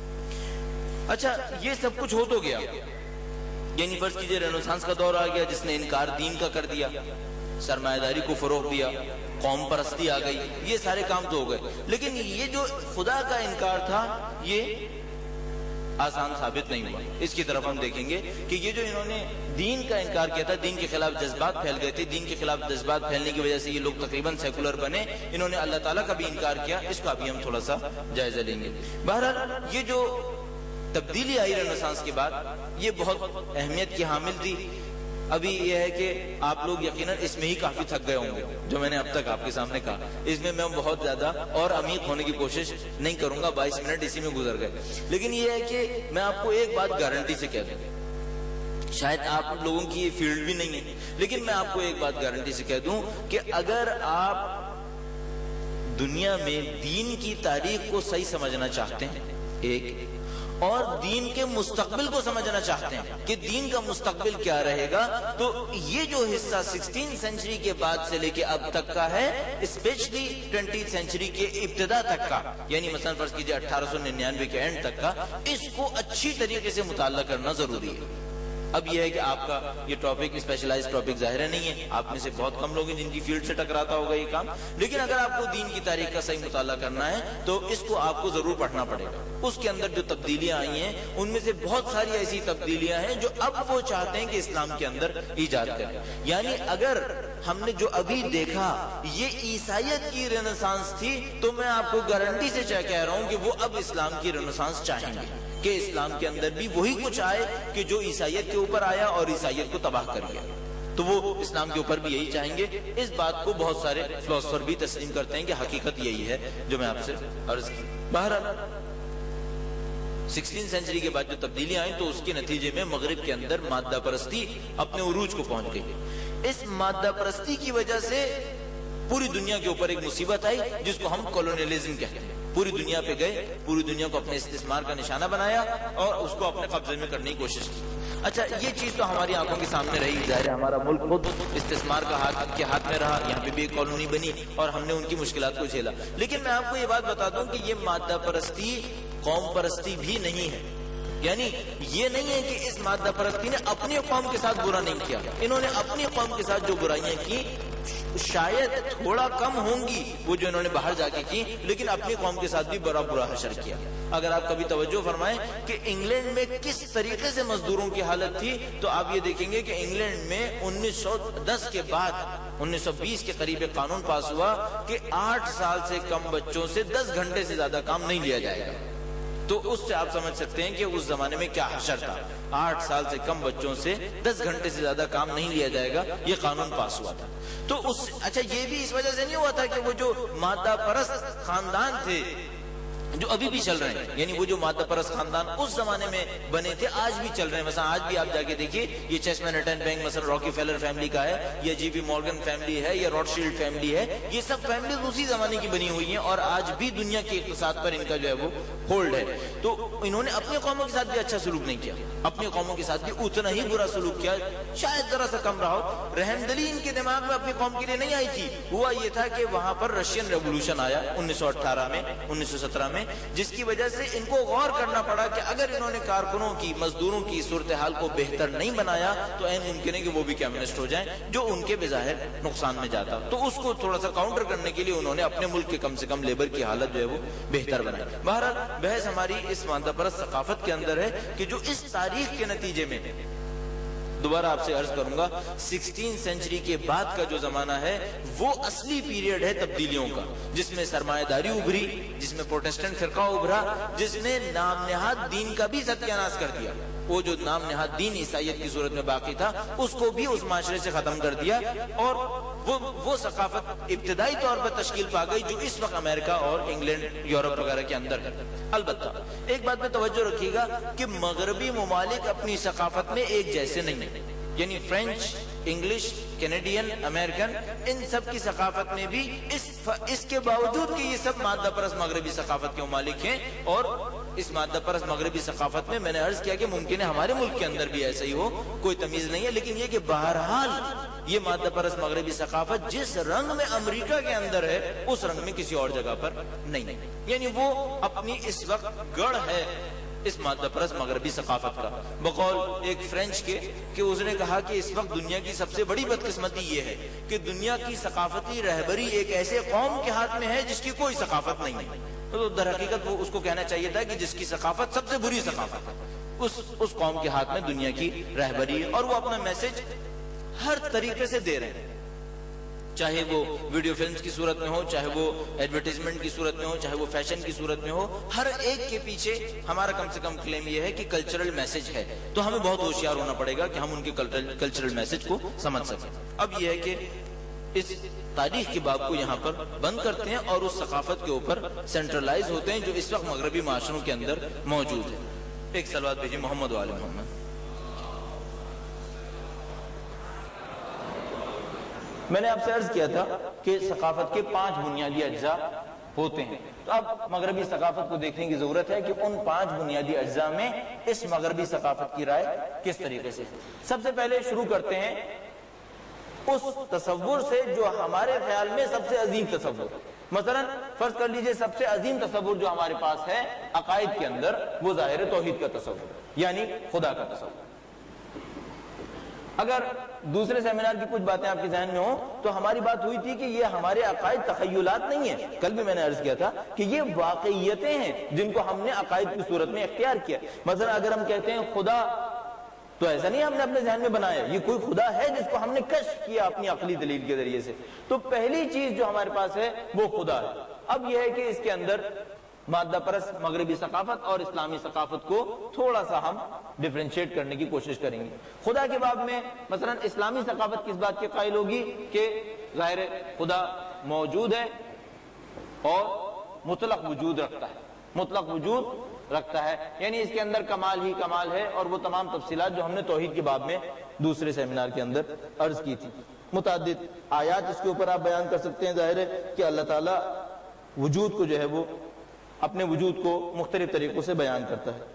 اچھا، یہ سب کچھ ہو تو گیا، یعنی فرض کیجئے رینیسانس کا دور آ گیا جس نے انکار دین کا کر دیا، سرمایہ داری کو فروغ دیا، قوم پرستی آ گئی، یہ سارے کام تو ہو گئے، لیکن یہ جو خدا کا انکار تھا یہ آسان ثابت نہیں ہوا۔ اس کی طرف ہم دیکھیں گے کہ یہ جو انہوں نے دین کا انکار کیا تھا، دین کے خلاف جذبات پھیل گئے تھے، دین کے خلاف جذبات پھیلنے کی وجہ سے یہ لوگ تقریباً سیکولر بنے، انہوں نے اللہ تعالیٰ کا بھی انکار کیا، اس کا بھی ہم تھوڑا سا جائزہ لیں گے۔ بہرحال یہ جو تبدیلی آئی رینیسانس کے بعد یہ بہت اہمیت کی حامل تھی۔ ابھی یہ ہے کہ آپ لوگ یقیناً اس میں ہی کافی تھک گئے ہوں گے جو میں نے اب تک آپ کے سامنے کہا، اس میں میں بہت زیادہ اور عمیق ہونے کی کوشش نہیں کروں گا، بائیس منٹ اسی میں گزر گئے، لیکن یہ ہے کہ میں آپ کو ایک بات گارنٹی سے کہہ دوں، شاید آپ لوگوں کی یہ فیلڈ بھی نہیں ہے، لیکن میں آپ کو ایک بات گارنٹی سے کہہ دوں کہ اگر آپ دنیا میں دین کی تاریخ کو صحیح سمجھنا چاہتے ہیں ایک، اور دین کے مستقبل کو سمجھنا چاہتے ہیں کہ دین کا مستقبل کیا رہے گا، تو یہ جو حصہ سکسٹین سینچری کے بعد سے لے کے اب تک کا ہے، اسپیشلی ٹوینٹی سینچری کے ابتدا تک کا، یعنی مثلا فرض کیجئے اٹھارہ سو ننانوے کے اینڈ تک کا، اس کو اچھی طریقے سے مطالعہ کرنا ضروری ہے۔ اب یہ ہے کہ آپ کا یہ ٹاپک اسپیشلائز ٹاپک ظاہر نہیں ہے، آپ میں سے بہت کم لوگ ہیں جن کی فیلڈ سے ٹکراتا ہوگا یہ کام، لیکن اگر آپ کو دین کی تاریخ کا صحیح مطالعہ کرنا ہے تو اس کو آپ کو ضرور پڑھنا پڑے گا۔ اس کے اندر جو تبدیلیاں آئی ہیں ان میں سے بہت ساری ایسی تبدیلیاں ہیں جو اب وہ چاہتے ہیں کہ اسلام کے اندر ایجاد کریں۔ یعنی اگر ہم نے جو ابھی دیکھا یہ عیسائیت کی رینیسانس تھی، تو میں آپ کو گارنٹی سے کہہ رہا ہوں کہ وہ اب اسلام کی رینیسانس چاہیں گے کہ اسلام کے اندر بھی وہی کچھ آئے کہ جو عیسائیت کے اوپر آیا اور عیسائیت کو تباہ کر گیا۔ تو وہ اسلام کے اوپر بھی یہی چاہیں گے. اس بات کو بہت سارے فلاسفر بھی تسلیم کرتے ہیں کہ حقیقت یہی ہے جو میں آپ سے عرض کی. بہرحال سکسٹین سینچری کے بعد جو تبدیلیاں آئیں تو اس کے نتیجے میں مغرب کے اندر مادہ پرستی اپنے عروج کو پہنچ گئی. اس مادہ پرستی کی وجہ سے پوری دنیا کے اوپر ایک مصیبت آئی جس کو ہم کولونیلزم کہتے ہیں. پوری دنیا پہ گئے, پوری دنیا کو اپنے استثمار کا نشانہ بنایا اور اس کو اپنے قبضے میں کرنے کی کوشش کی. اچھا, یہ چیز تو ہماری آنکھوں کے سامنے رہی, ظاہر ہے ہمارا ملک خود استثمار کا ہاتھ کے ہاتھ میں رہا, یہاں پہ بھی ایک کالونی بنی اور ہم نے ان کی مشکلات کو جھیلا. لیکن میں آپ کو یہ بات بتا دوں کہ یہ مادہ پرستی قوم پرستی بھی نہیں ہے. یعنی یہ نہیں ہے کہ اس مادہ پرستی نے اپنی قوم کے ساتھ برا نہیں کیا, انہوں نے اپنی قوم کے ساتھ جو برائیاں کی شاید تھوڑا کم ہوں گی وہ جو انہوں نے باہر جا کے کی, لیکن اپنی قوم کے ساتھ بھی بڑا برا حشر کیا. اگر آپ کبھی توجہ فرمائیں کہ انگلینڈ میں کس طریقے سے مزدوروں کی حالت تھی تو آپ یہ دیکھیں گے کہ انگلینڈ میں انیس سو دس کے بعد انیس سو بیس کے قریب ایک قانون پاس ہوا کہ آٹھ سال سے کم بچوں سے دس گھنٹے سے زیادہ کام نہیں لیا جائے گا. تو اس سے آپ سمجھ سکتے ہیں کہ اس زمانے میں کیا حشر تھا. آٹھ سال سے کم بچوں سے دس گھنٹے سے زیادہ کام نہیں لیا جائے گا, یہ قانون پاس ہوا تھا. تو اس اچھا یہ بھی اس وجہ سے نہیں ہوا تھا کہ وہ جو مادہ پرست خاندان تھے جو ابھی بھی چل رہے ہیں, یعنی وہ جو مادہ پرست خاندان اس زمانے میں بنے تھے آج بھی چل رہے ہیں. مثلا آج بھی آپ جا کے دیکھیے یہ چیس مینہٹن بینک مثلا راکی فیلر فیملی کا ہے, یا جی پی مورگن فیملی ہے, یا روتشیلڈ فیملی ہے, یہ سب فیملی اسی زمانے کی بنی ہوئی ہیں اور آج بھی دنیا کے اقتصاد پر ان کا جو ہے وہ ہولڈ ہے. تو انہوں نے اپنی قوموں کے ساتھ بھی اچھا سلوک نہیں کیا, اپنی قوموں کے ساتھ بھی اتنا ہی برا سلوک کیا, شاید ذرا سا کم رہا ہو. رحمدلی ان کے دماغ میں اپنی قوم کے لیے نہیں آئی تھی. ہوا یہ تھا کہ وہاں پر رشین ریولوشن آیا انیس سو اٹھارہ میں انیس سو سترہ میں, جس کی وجہ سے ان کو غور کرنا پڑا کہ اگر انہوں نے کارکنوں کی مزدوروں کی صورتحال کو بہتر نہیں بنایا تو این ممکن ہے کہ وہ بھی کمیونسٹ ہو جائیں جو ان کے بظاہر نقصان میں جاتا. تو اس کو تھوڑا سا کاؤنٹر کرنے کے لیے انہوں نے اپنے ملک کے کم سے کم لیبر کی حالت جو ہے وہ بہتر بنائی. بہرحال بحث ہماری اس مادہ پرست ثقافت کے اندر ہے کہ جو اس تاریخ کے نتیجے میں, دوبارہ آپ سے عرض کروں گا, سکسٹین سینچری کے بعد کا جو زمانہ ہے وہ اصلی پیریڈ ہے تبدیلیوں کا, جس میں سرمایہ داری ابھری, جس میں پروٹسٹنٹ فرقہ ابھرا, جس نے نام نہاد دین کا بھی ستیاناش کر دیا. وہ جو نام نہاد دین عیسائیت کی صورت میں باقی تھا اس کو بھی اس معاشرے سے ختم کر دیا, اور وہ وہ ثقافت ابتدائی طور پر تشکیل پا گئی جو اس وقت امریکہ اور انگلینڈ یورپ وغیرہ کے اندر ہے. البتہ ایک بات پہ توجہ رکھیے گا کہ مغربی ممالک اپنی ثقافت میں ایک جیسے نہیں ہیں, یعنی فرینچ, انگلش, کینیڈین, امریکن, ان سب کی ثقافت میں بھی اس اس کے باوجود کہ یہ سب مادہ پرست مغربی ثقافت کے ممالک ہیں, اور اس مادہ پرست مغربی ثقافت میں میں نے عرض کیا کہ ممکن ہے ہمارے ملک کے اندر بھی ایسا ہی ہو, کوئی تمیز نہیں ہے, لیکن یہ کہ بہرحال یہ مادہ پرست مغربی ثقافت جس رنگ میں امریکہ کے اندر ہے اس رنگ میں کسی اور جگہ پر نہیں. یعنی وہ اپنی اس وقت گڑھ ہے اس مادہ پرست مغربی ثقافت کا. بقول ایک فرینچ کے کہ اس نے کہا کہ اس وقت دنیا کی سب سے بڑی بدقسمتی یہ ہے کہ دنیا کی ثقافتی رہبری ایک ایسے قوم کے ہاتھ میں ہے جس کی کوئی ثقافت نہیں ہے. تو در حقیقت وہ اس کو کہنا چاہیے تھا کہ جس کی ثقافت سب سے بری ثقافت ہے اس اس قوم کے ہاتھ میں دنیا کی رہبری ہے, اور وہ اپنا میسج ہر طریقے سے دے رہے ہیں, چاہے وہ ویڈیو فلمز کی صورت میں ہو, چاہے وہ ایڈورٹائزمنٹ کی صورت میں ہو, چاہے وہ فیشن کی صورت میں ہو. ہر ایک کے پیچھے ہمارا کم سے کم کلیم یہ ہے کہ کلچرل میسج ہے. تو ہمیں بہت ہوشیار ہونا پڑے گا کہ ہم ان کے کلچرل میسج کو سمجھ سکیں. اب یہ ہے کہ اس تاریخ کے باب کو یہاں پر بند کرتے ہیں اور اس ثقافت کے اوپر سینٹرلائز ہوتے ہیں جو اس وقت مغربی معاشروں کے اندر موجود ہے. ایک صلوات بھیجیے محمد وآل محمد. میں نے آپ سے عرض کیا تھا کہ ثقافت کے پانچ بنیادی اجزاء ہوتے ہیں. تو اب مغربی ثقافت کو دیکھنے کی ضرورت ہے کہ ان پانچ بنیادی اجزاء میں اس مغربی ثقافت کی رائے کس طریقے سے. سب سے پہلے شروع کرتے ہیں اس تصور سے جو ہمارے خیال میں سب سے عظیم تصور. مثلا فرض کر لیجئے سب سے عظیم تصور جو ہمارے پاس ہے عقائد کے اندر وہ ظاہر توحید کا تصور, یعنی خدا کا تصور. اگر دوسرے سیمینار کی کچھ باتیں آپ کے ذہن میں ہوں تو ہماری بات ہوئی تھی کہ یہ ہمارے عقائد تخیلات نہیں ہیں. کل بھی میں نے عرض کیا تھا کہ یہ واقعیتیں ہیں جن کو ہم نے عقائد کی صورت میں اختیار کیا. مثلا اگر ہم کہتے ہیں خدا, تو ایسا نہیں ہم نے اپنے ذہن میں بنایا, یہ کوئی خدا ہے جس کو ہم نے کشف کیا اپنی عقلی دلیل کے ذریعے سے. تو پہلی چیز جو ہمارے پاس ہے وہ خدا ہے. اب یہ ہے کہ اس کے اندر مادہ پرست مغربی ثقافت اور اسلامی ثقافت کو تھوڑا سا ہم ڈیفرینشیٹ کرنے کی کوشش کریں گے۔ خدا کے باب میں مثلا اسلامی ثقافت کس بات کے قائل ہوگی کہ ظاہر خدا موجود ہے اور مطلق وجود رکھتا ہے، مطلق وجود رکھتا ہے، یعنی اس کے اندر کمال ہی کمال ہے، اور وہ تمام تفصیلات جو ہم نے توحید کے باب میں دوسرے سیمینار کے اندر عرض کی تھی۔ متعدد آیات اس کے اوپر آپ بیان کر سکتے ہیں، ظاہر ہے کہ اللہ تعالیٰ وجود کو جو ہے وہ اپنے وجود کو مختلف طریقوں سے بیان کرتا ہے۔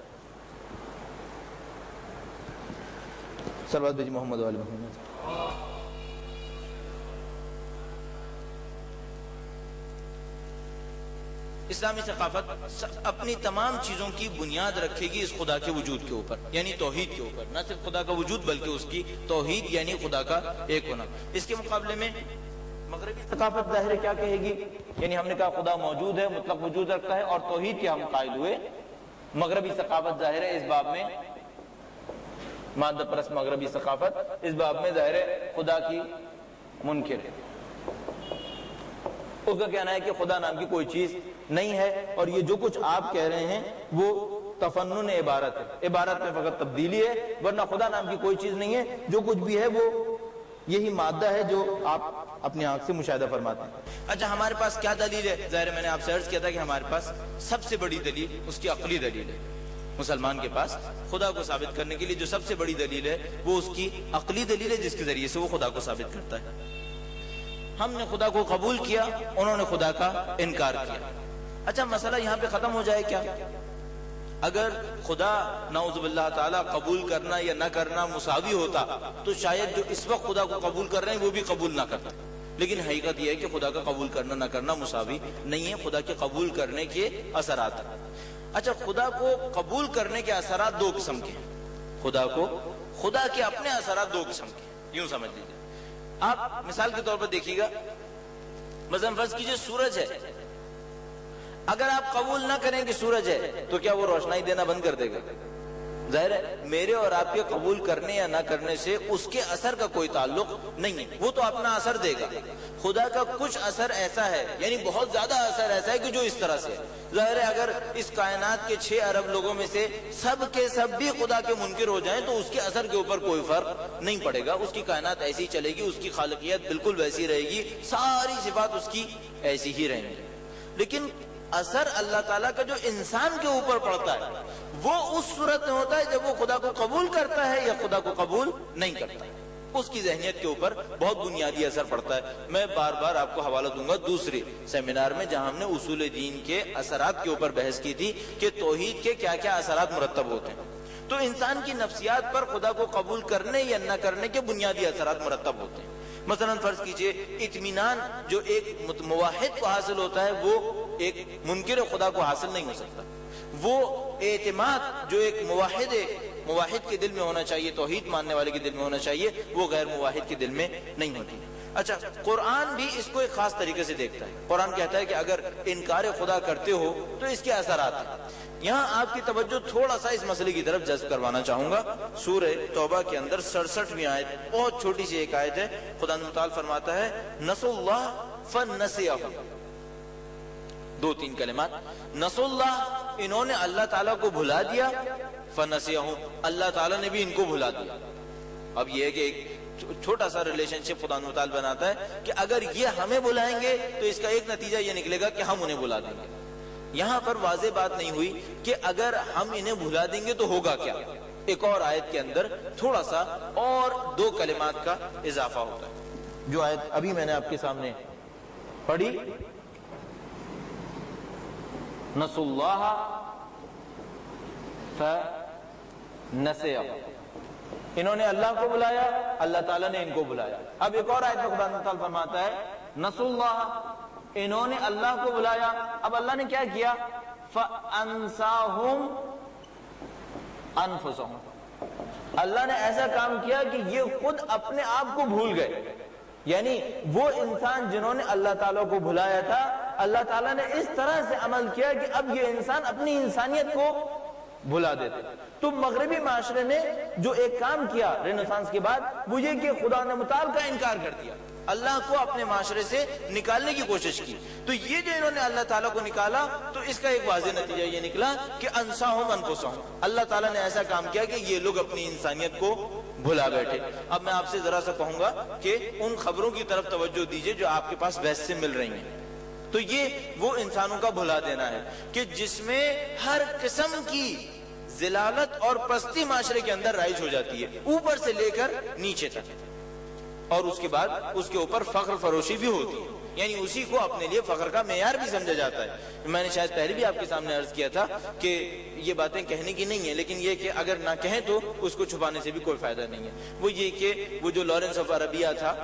صلوات بھیجی محمد و آل محمد۔ اسلامی ثقافت اپنی تمام چیزوں کی بنیاد رکھے گی اس خدا کے وجود کے اوپر، یعنی توحید کے اوپر، نہ صرف خدا کا وجود بلکہ اس کی توحید یعنی خدا کا ایک ہونا۔ اس کے مقابلے میں مغربی ثقافت ظاہر کیا کہے گی، یعنی ہم نے کہا خدا موجود ہے، مطلق وجود رکھتا ہے اور توحید کے ہم قائل ہوئے۔ مغربی ثقافت ظاہر ہے اس باب میں، مادہ پرست مغربی ثقافت اس باب میں ظاہر ہے خدا کی منکر ہے، اس کا کہنا ہے کہ خدا نام کی کوئی چیز نہیں ہے، اور یہ جو کچھ آپ کہہ رہے ہیں وہ تفنن عبارت ہے، عبارت میں فقط تبدیلی ہے، ورنہ خدا نام کی کوئی چیز نہیں ہے، جو کچھ بھی ہے وہ یہی مادہ ہے جو آپ اپنی آنکھ سے مشاہدہ فرماتے ہیں۔ اچھا ہمارے پاس کیا دلیل ہے؟ ظاہر میں نے آپ سے عرض کیا تھا کہ ہمارے پاس سب سے بڑی دلیل اس کی عقلی دلیل ہے۔ مسلمان کے پاس خدا کو ثابت کرنے کے لیے جو سب سے بڑی دلیل ہے وہ اس کی عقلی دلیل ہے، جس کے ذریعے سے وہ خدا کو ثابت کرتا ہے۔ ہم نے خدا کو قبول کیا، انہوں نے خدا کا انکار کیا۔ اچھا مسئلہ یہاں پہ ختم ہو جائے کیا؟ اگر خدا نعوذ باللہ تعالیٰ قبول کرنا یا نہ کرنا مساوی ہوتا تو شاید جو اس وقت خدا کو قبول کر رہے ہیں وہ بھی قبول نہ کرتا، لیکن حقیقت یہ ہے کہ خدا کا قبول کرنا نہ کرنا مساوی نہیں ہے، خدا کے قبول کرنے کے اثرات ہیں۔ اچھا خدا کو قبول کرنے کے اثرات دو قسم کے ہیں، خدا کو خدا کے اپنے اثرات دو قسم کے ہیں، یوں سمجھ لیجیے۔ آپ مثال کے طور پر دیکھیے گا، مثلا فرض کیجئے سورج ہے، اگر آپ قبول نہ کریں کہ سورج ہے تو کیا وہ روشنائی دینا بند کر دے گا؟ ظاہر ہے میرے اور آپ کے قبول کرنے یا نہ کرنے سے اس کے اثر کا کوئی تعلق نہیں ہے، وہ تو اپنا اثر دے گا۔ خدا کا کچھ اثر ایسا ہے، یعنی بہت زیادہ اثر ایسا ہے کہ جو اس طرح سے ہے۔ ظاہر ہے اگر اس کائنات کے چھ ارب لوگوں میں سے سب کے سب بھی خدا کے منکر ہو جائیں تو اس کے اثر کے اوپر کوئی فرق نہیں پڑے گا، اس کی کائنات ایسی چلے گی، اس کی خالقیت بالکل ویسی رہے گی، ساری صفات اس کی ایسی ہی رہیں گی۔ لیکن اثر اللہ تعالیٰ کا جو انسان کے اوپر پڑتا ہے وہ اس صورت میں ہوتا ہے جب وہ خدا کو قبول کرتا ہے یا خدا کو قبول نہیں کرتا، اس کی ذہنیت کے اوپر بہت بنیادی اثر پڑتا ہے۔ میں بار بار آپ کو حوالہ دوں گا دوسری سیمینار میں جہاں ہم نے اصول دین کے اثرات کے اوپر بحث کی تھی کہ توحید کے کیا کیا اثرات مرتب ہوتے ہیں۔ تو انسان کی نفسیات پر خدا کو قبول کرنے یا نہ کرنے کے بنیادی اثرات مرتب ہوتے ہیں۔ مثلا فرض کیجئے اطمینان جو ایک موحد کو حاصل ہوتا ہے وہ ایک منکر خدا کو حاصل نہیں ہو سکتا، وہ اعتماد جو ایک موحد موحد کے دل میں ہونا چاہیے، توحید ماننے والے کے دل میں ہونا چاہیے، وہ غیر موحد کے دل میں نہیں ہوتی۔ اچھا قرآن بھی اس کو ایک خاص طریقے سے دیکھتا ہے، قرآن کہتا ہے کہ اگر انکار خدا کرتے ہو تو اس کے اثرات ہیں۔ یہاں آپ کی توجہ تھوڑا سا اس مسئلے کی طرف جذب کروانا چاہوں گا۔ سورہ توبہ کے اندر سڑسٹھویں آیت، بہت چھوٹی سی ایک آیت ہے، خدا متعال فرماتا ہے نسوا اللہ فنسیہم، دو تین کلمات، نسوا اللہ انہوں نے اللہ تعالیٰ کو بھلا دیا، فنسیہم اللہ تعالیٰ نے بھی ان کو بھلا دیا۔ اب یہ ہے کہ ایک چھوٹا سا ریلیشن شپ خدا متعال بناتا ہے کہ اگر یہ ہمیں بلائیں گے تو اس کا ایک نتیجہ یہ نکلے گا کہ ہم انہیں بلا دیں گے۔ یہاں پر واضح بات نہیں ہوئی کہ اگر ہم انہیں بھلا دیں گے تو ہوگا کیا۔ ایک اور آیت کے اندر تھوڑا سا اور دو کلمات کا اضافہ ہوتا ہے، جو آیت ابھی میں نے آپ کے سامنے پڑھی، نسوا اللہ فنسیہم، انہوں نے اللہ کو بلایا، اللہ تعالیٰ نے ان کو بلایا۔ اب ایک اور آیت میں خدا تعالیٰ فرماتا ہے نسوا اللہ، انہوں نے اللہ کو بلایا، اب اللہ نے کیا کیا، فَأَنْسَاهُمْ أَنفُسَهُمْ، اللہ نے ایسا کام کیا کہ یہ خود اپنے آپ کو بھول گئے۔ یعنی وہ انسان جنہوں نے اللہ تعالیٰ کو بھلایا تھا، اللہ تعالیٰ نے اس طرح سے عمل کیا کہ اب یہ انسان اپنی انسانیت کو بھلا دیتے۔ تو مغربی معاشرے نے جو ایک کام کیا رینیسانس کے بعد وہ یہ کہ خدا نے متعال کا انکار کر دیا، اللہ کو اپنے معاشرے سے نکالنے کی کوشش کی. تو یہ جو انہوں نے اللہ تعالیٰ کو نکالا تو اس کا ایک واضح نتیجہ یہ نکلا کہ انساہم انفسہم، اللہ تعالیٰ نے ایسا کام کیا کہ یہ لوگ اپنی انسانیت کو بھلا بیٹھے. اب میں آپ سے ذرا سا کہوں گا کہ ان خبروں کی طرف توجہ دیجئے جو آپ کے پاس ویسٹ سے مل رہی ہیں. تو یہ وہ انسانوں کا بھلا دینا ہے کہ جس میں ہر قسم کی ذلالت اور پستی معاشرے کے اندر رائج ہو جاتی ہے، اوپر سے لے کر نیچے تک، اور اس کے بعد اس کے اوپر فخر فروشی بھی ہوتی ہے، یعنی اسی کو اپنے لیے فخر کا معیار بھی سمجھا جاتا ہے. میں نے شاید پہلے بھی آپ کے سامنے عرض کیا تھا کہ یہ باتیں کہنے کی نہیں ہیں، لیکن یہ کہ اگر نہ کہیں تو اس کو چھپانے سے بھی کوئی فائدہ نہیں ہے. وہ یہ کہ وہ جو لارنس آف عربیہ تھا،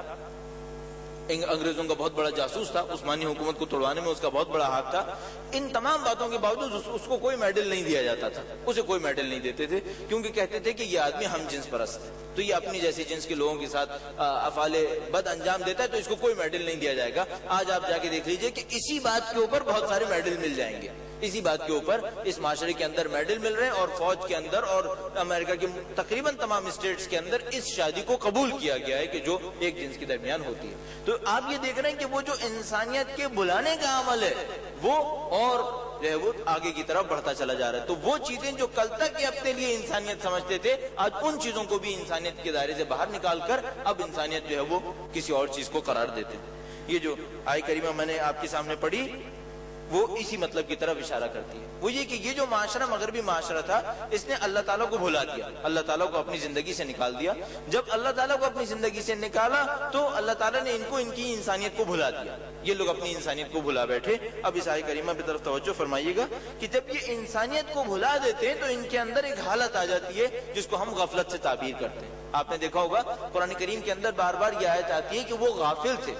انگریزوں کا بہت بڑا جاسوس تھا، عثمانی حکومت کو توڑوانے میں اس کا بہت بڑا ہاتھ تھا. ان تمام باتوں کے باوجود اس کو کوئی میڈل نہیں دیا جاتا تھا، اسے کوئی میڈل نہیں دیتے تھے، کیونکہ کہتے تھے کہ یہ آدمی ہم جنس پرست ہے، تو یہ اپنی جیسی جنس کے لوگوں کے ساتھ افعال بد انجام دیتا ہے، تو اس کو کوئی میڈل نہیں دیا جائے گا. آج آپ جا کے دیکھ لیجئے کہ اسی بات کے اوپر بہت سارے میڈل مل جائیں گے، اسی بات کے اوپر اس معاشرے کے اندر میڈل مل رہے ہیں، اور فوج کے اندر اور امریکہ کے تقریباً تمام اسٹیٹس کے اندر اس شادی کو قبول کیا گیا ہے کہ جو ایک جنس کے درمیان ہوتی ہے. تو آپ یہ دیکھ رہے ہیں کہ وہ جو انسانیت کے بلانے کا عمل ہے وہ اور جو ہے وہ آگے کی طرف بڑھتا چلا جا رہا ہے. تو وہ چیزیں جو کل تک یہ اپنے لیے انسانیت سمجھتے تھے، آج ان چیزوں کو بھی انسانیت کے دائرے سے باہر نکال کر اب انسانیت جو ہے وہ کسی اور چیز کو قرار دیتے ہیں. یہ جو آیت کریمہ میں نے آپ کے سامنے پڑھی وہ اسی مطلب کی طرف اشارہ کرتی ہے. وہ یہ کہ یہ جو معاشرہ مغربی معاشرہ تھا، اس نے اللہ تعالیٰ کو بھلا دیا، اللہ تعالیٰ کو اپنی زندگی سے نکال دیا. جب اللہ تعالیٰ کو اپنی زندگی سے نکالا تو اللہ تعالیٰ نے ان کو ان کی انسانیت کو بھلا دیا. یہ لوگ اپنی انسانیت کو بھلا بیٹھے. اب اس آیت کریمہ کی طرف توجہ فرمائیے گا کہ جب یہ انسانیت کو بھلا دیتے ہیں تو ان کے اندر ایک حالت آ جاتی ہے جس کو ہم غفلت سے تعبیر کرتے ہیں. آپ نے دیکھا ہوگا قرآن کریم کے اندر بار بار یہ آیت آتی ہے کہ وہ غافل تھے،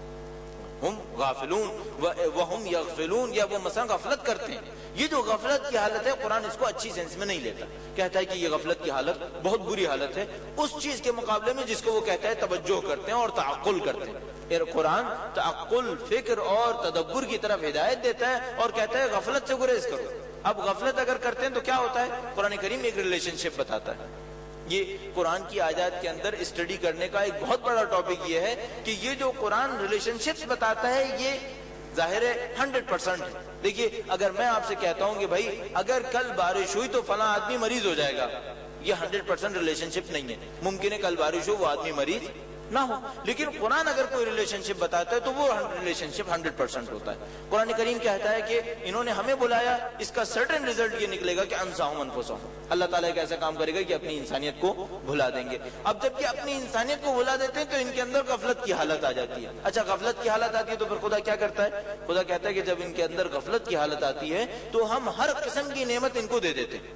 ہم غافلون وہم یغفلون، یا وہ مثلا غفلت کرتے ہیں. یہ جو غفلت کی حالت ہے قرآن اس کو اچھی سینس میں نہیں لیتا، کہتا ہے کہ یہ غفلت کی حالت بہت بری حالت ہے اس چیز کے مقابلے میں جس کو وہ کہتا ہے توجہ کرتے ہیں اور تعقل کرتے ہیں. پھر قرآن تعقل، فکر اور تدبر کی طرف ہدایت دیتا ہے اور کہتا ہے غفلت سے گریز کرو. اب غفلت اگر کرتے ہیں تو کیا ہوتا ہے؟ قرآن کریم ایک ریلیشن شپ بتاتا ہے. یہ قرآن کی آیات کے اندر اسٹڈی کرنے کا ایک بہت بڑا ٹاپک یہ ہے کہ یہ جو قرآن ریلیشن شپس بتاتا ہے یہ ظاہر ہے ہنڈریڈ پرسینٹ ہے. دیکھیے اگر میں آپ سے کہتا ہوں کہ بھائی اگر کل بارش ہوئی تو فلاں آدمی مریض ہو جائے گا، یہ ہنڈریڈ پرسینٹ ریلیشن شپ نہیں ہے. ممکن ہے کل بارش ہو وہ آدمی مریض نہ ہو، لیکن قرآن اگر کوئی ریلیشن شپ بتاتا ہے تو وہ ریلیشن شپ ہنڈریڈ پرسینٹ ہوتا ہے. قرآن کریم کہتا ہے کہ انہوں نے ہمیں بلایا، اس کا سرٹن ریزلٹ یہ نکلے گا کہ انساہم انفسہم، اللہ تعالیٰ ایک ایسا کام کرے گا کہ اپنی انسانیت کو بھلا دیں گے. اب جب کہ اپنی انسانیت کو بھلا دیتے ہیں تو ان کے اندر غفلت کی حالت آ جاتی ہے. اچھا غفلت کی حالت آتی ہے تو پھر خدا کیا کرتا ہے؟ خدا کہتا ہے کہ جب ان کے اندر غفلت کی حالت آتی ہے تو ہم ہر قسم کی نعمت ان کو دے دیتے ہیں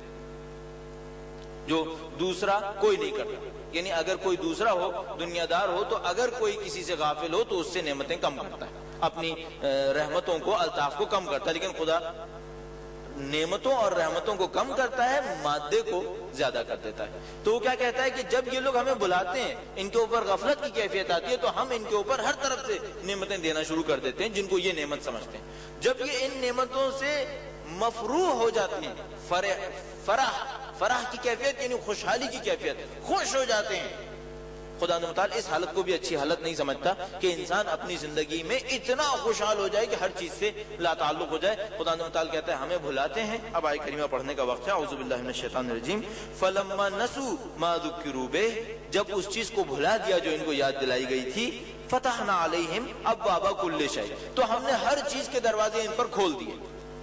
جو دوسرا کوئی نہیں کرتا. یعنی اگر کوئی دوسرا ہو، دنیا دار ہو، تو اگر کوئی کسی سے غافل ہو تو اس سے نعمتیں کم کرتا ہے، اپنی رحمتوں کو، الطاف کو کم کرتا ہے. لیکن خدا نعمتوں اور رحمتوں کو کم کرتا ہے، مادے کو زیادہ کر دیتا ہے. تو وہ کیا کہتا ہے کہ جب یہ لوگ ہمیں بلاتے ہیں، ان کے اوپر غفلت کی کیفیت آتی ہے تو ہم ان کے اوپر ہر طرف سے نعمتیں دینا شروع کر دیتے ہیں جن کو یہ نعمت سمجھتے ہیں. جب یہ ان نعمتوں سے مفروح ہو جاتے ہیں، فرح فرح فرح کی کیفیت یعنی خوشحالی کی کیفیت، خوش ہو جاتے ہیں. خدا متعال اس حالت کو بھی اچھی حالت نہیں سمجھتا کہ انسان اپنی زندگی میں اتنا خوشحال ہو جائے کہ ہر چیز سے لا تعلق ہو جائے. خدا متعال کہتا ہے ہمیں بھلاتے ہیں. اب آیت کریمہ پڑھنے کا وقت ہے. اعوذ باللہ من الشیطان الرجیم. فلما نسوا ما ذکروا بہ، جب اس چیز کو بھلا دیا جو ان کو یاد دلائی گئی تھی، فتحنا علیہم ابواب کل شیء، تو ہم نے ہر چیز کے دروازے ان پر کھول دیے.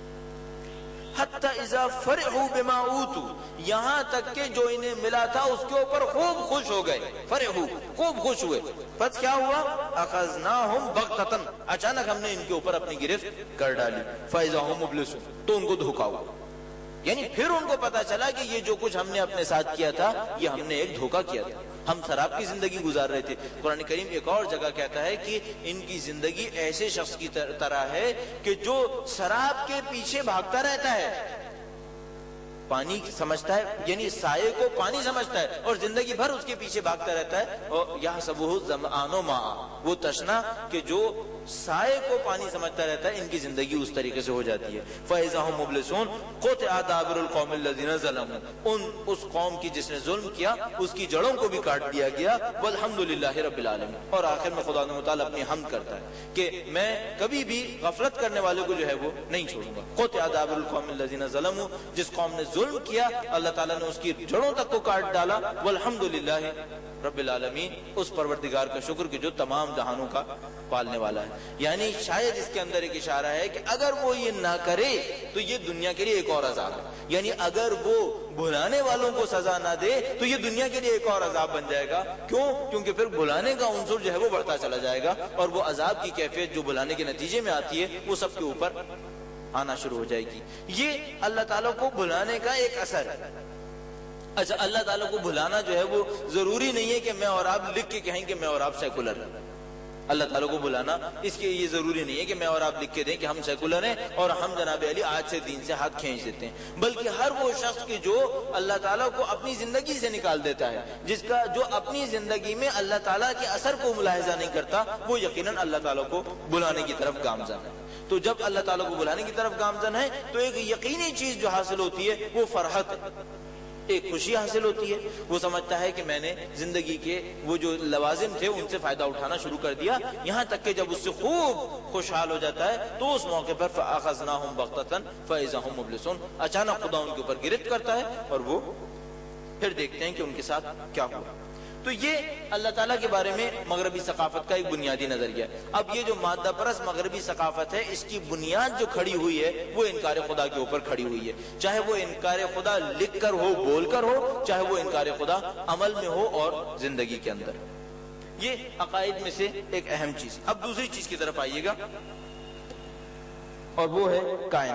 حتی اذا فرحوا بما اوتوا، یہاں تک کہ جو انہیں ملا تھا اس کے اوپر خوب خوش ہو گئے. فرحوا، خوب خوش ہوئے. پس کیا ہوا؟ اخذناہم بغتۃ، اچانک ہم نے ان کے اوپر اپنی گرفت کر ڈالی. فاذا هم مبلسون، تو ان کو دھوکا ہوا. یعنی پھر ان کو پتا چلا کہ یہ جو کچھ ہم نے اپنے ساتھ کیا تھا یہ ہم نے ایک دھوکا کیا تھا، ہم شراب کی زندگی گزار رہے تھے. قرآن کریم ایک اور جگہ کہتا ہے کہ ان کی زندگی ایسے شخص کی طرح ہے کہ جو شراب کے پیچھے بھاگتا رہتا ہے، پانی سمجھتا ہے یعنی سائے کو پانی سمجھتا ہے اور زندگی بھر اس کے پیچھے بھاگتا رہتا ہے. اور یحسبہ الظمآن ماء، وہ تشنا کہ جو سائے کو پانی سمجھتا رہتا ہے، ان کی زندگی اس طریقے سے ہو جاتی ہے۔ فَإِذَا هُمْ مُبْلِسُونَ قُطِعَ دَابِرُ الْقَوْمِ الَّذِينَ ظَلَمُوا، ان اس قوم کی جس نے ظلم کیا اس کی جڑوں کو بھی کاٹ دیا گیا۔ وَالْحَمْدُ لِلَّهِ رَبِّ الْعَالَمِينَ، اور آخر میں خدا متعالی اپنی حمد کرتا ہے کہ میں کبھی بھی غفلت کرنے والے کو جو ہے وہ نہیں چھوڑوں گا۔ قُطِعَ دَابِرُ الْقَوْمِ الَّذِينَ ظَلَمُوا، جس قوم نے ظلم کیا اللہ تعالیٰ نے اس کی جڑوں تک کو کاٹ ڈالا۔ وَالْحَمْدُ لِلَّهِ رب العالمین، اس پروردگار کا شکر کہ جو تمام جہانوں کا پالنے والا ہے۔ یعنی شاید اس کے اندر ایک اشارہ ہے کہ اگر وہ یہ نہ کرے تو یہ دنیا کے لیے ایک اور عذاب ہے، یعنی اگر وہ بھلانے والوں کو سزا نہ دے تو یہ دنیا کے لیے ایک اور عذاب بن جائے گا۔ کیوں؟ کیونکہ پھر بھلانے کا عنصر جو ہے وہ بڑھتا چلا جائے گا، اور وہ عذاب کی کیفیت جو بھلانے کے نتیجے میں آتی ہے وہ سب کے اوپر آنا شروع ہو جائے گی۔ یہ اللہ تعالیٰ کو بھلانے کا ایک اثر ہے۔ اچھا، اللہ تعالیٰ کو بھلانا جو ہے وہ ضروری نہیں ہے کہ میں اور آپ لکھ کے کہیں کہ میں اور آپ سیکولر ہیں۔ اللہ تعالیٰ کو بھلانا اس کے یہ ضروری نہیں ہے کہ میں اور آپ لکھ کے دیں کہ ہم سیکولر ہیں اور ہم جناب علی آج سے دین سے ہاتھ کھینچ دیتے ہیں، بلکہ ہر وہ شخص کی جو اللہ تعالیٰ کو اپنی زندگی سے نکال دیتا ہے، جس کا جو اپنی زندگی میں اللہ تعالیٰ کے اثر کو ملاحظہ نہیں کرتا، وہ یقیناً اللہ تعالیٰ کو بلانے کی طرف گامزن ہے۔ تو جب اللہ تعالیٰ کو بلانے کی طرف گامزن ہے تو ایک یقینی چیز جو حاصل ہوتی ہے وہ فرحت ہے، ایک خوشی حاصل ہوتی ہے۔ وہ سمجھتا ہے کہ میں نے زندگی کے وہ جو لوازم تھے ان سے فائدہ اٹھانا شروع کر دیا، یہاں تک کہ جب اس سے خوب خوشحال ہو جاتا ہے تو اس موقع پر فَأَخَذْنَاهُمْ بَغْتَةً فَإِذَا هُمْ مُبْلِسُونَ، اچانک خدا ان کے اوپر گرفت کرتا ہے اور وہ پھر دیکھتے ہیں کہ ان کے ساتھ کیا ہوا۔ تو یہ اللہ تعالیٰ کے بارے میں مغربی ثقافت کا ایک بنیادی نظریہ ہے۔ اب یہ جو مادہ پرست مغربی ثقافت ہے، اس کی بنیاد جو کھڑی ہوئی ہے وہ انکار خدا کے اوپر کھڑی ہوئی ہے، چاہے وہ انکار خدا لکھ کر ہو، بول کر ہو، چاہے وہ انکار خدا عمل میں ہو اور زندگی کے اندر۔ یہ عقائد میں سے ایک اہم چیز۔ اب دوسری چیز کی طرف آئیے گا، اور وہ ہے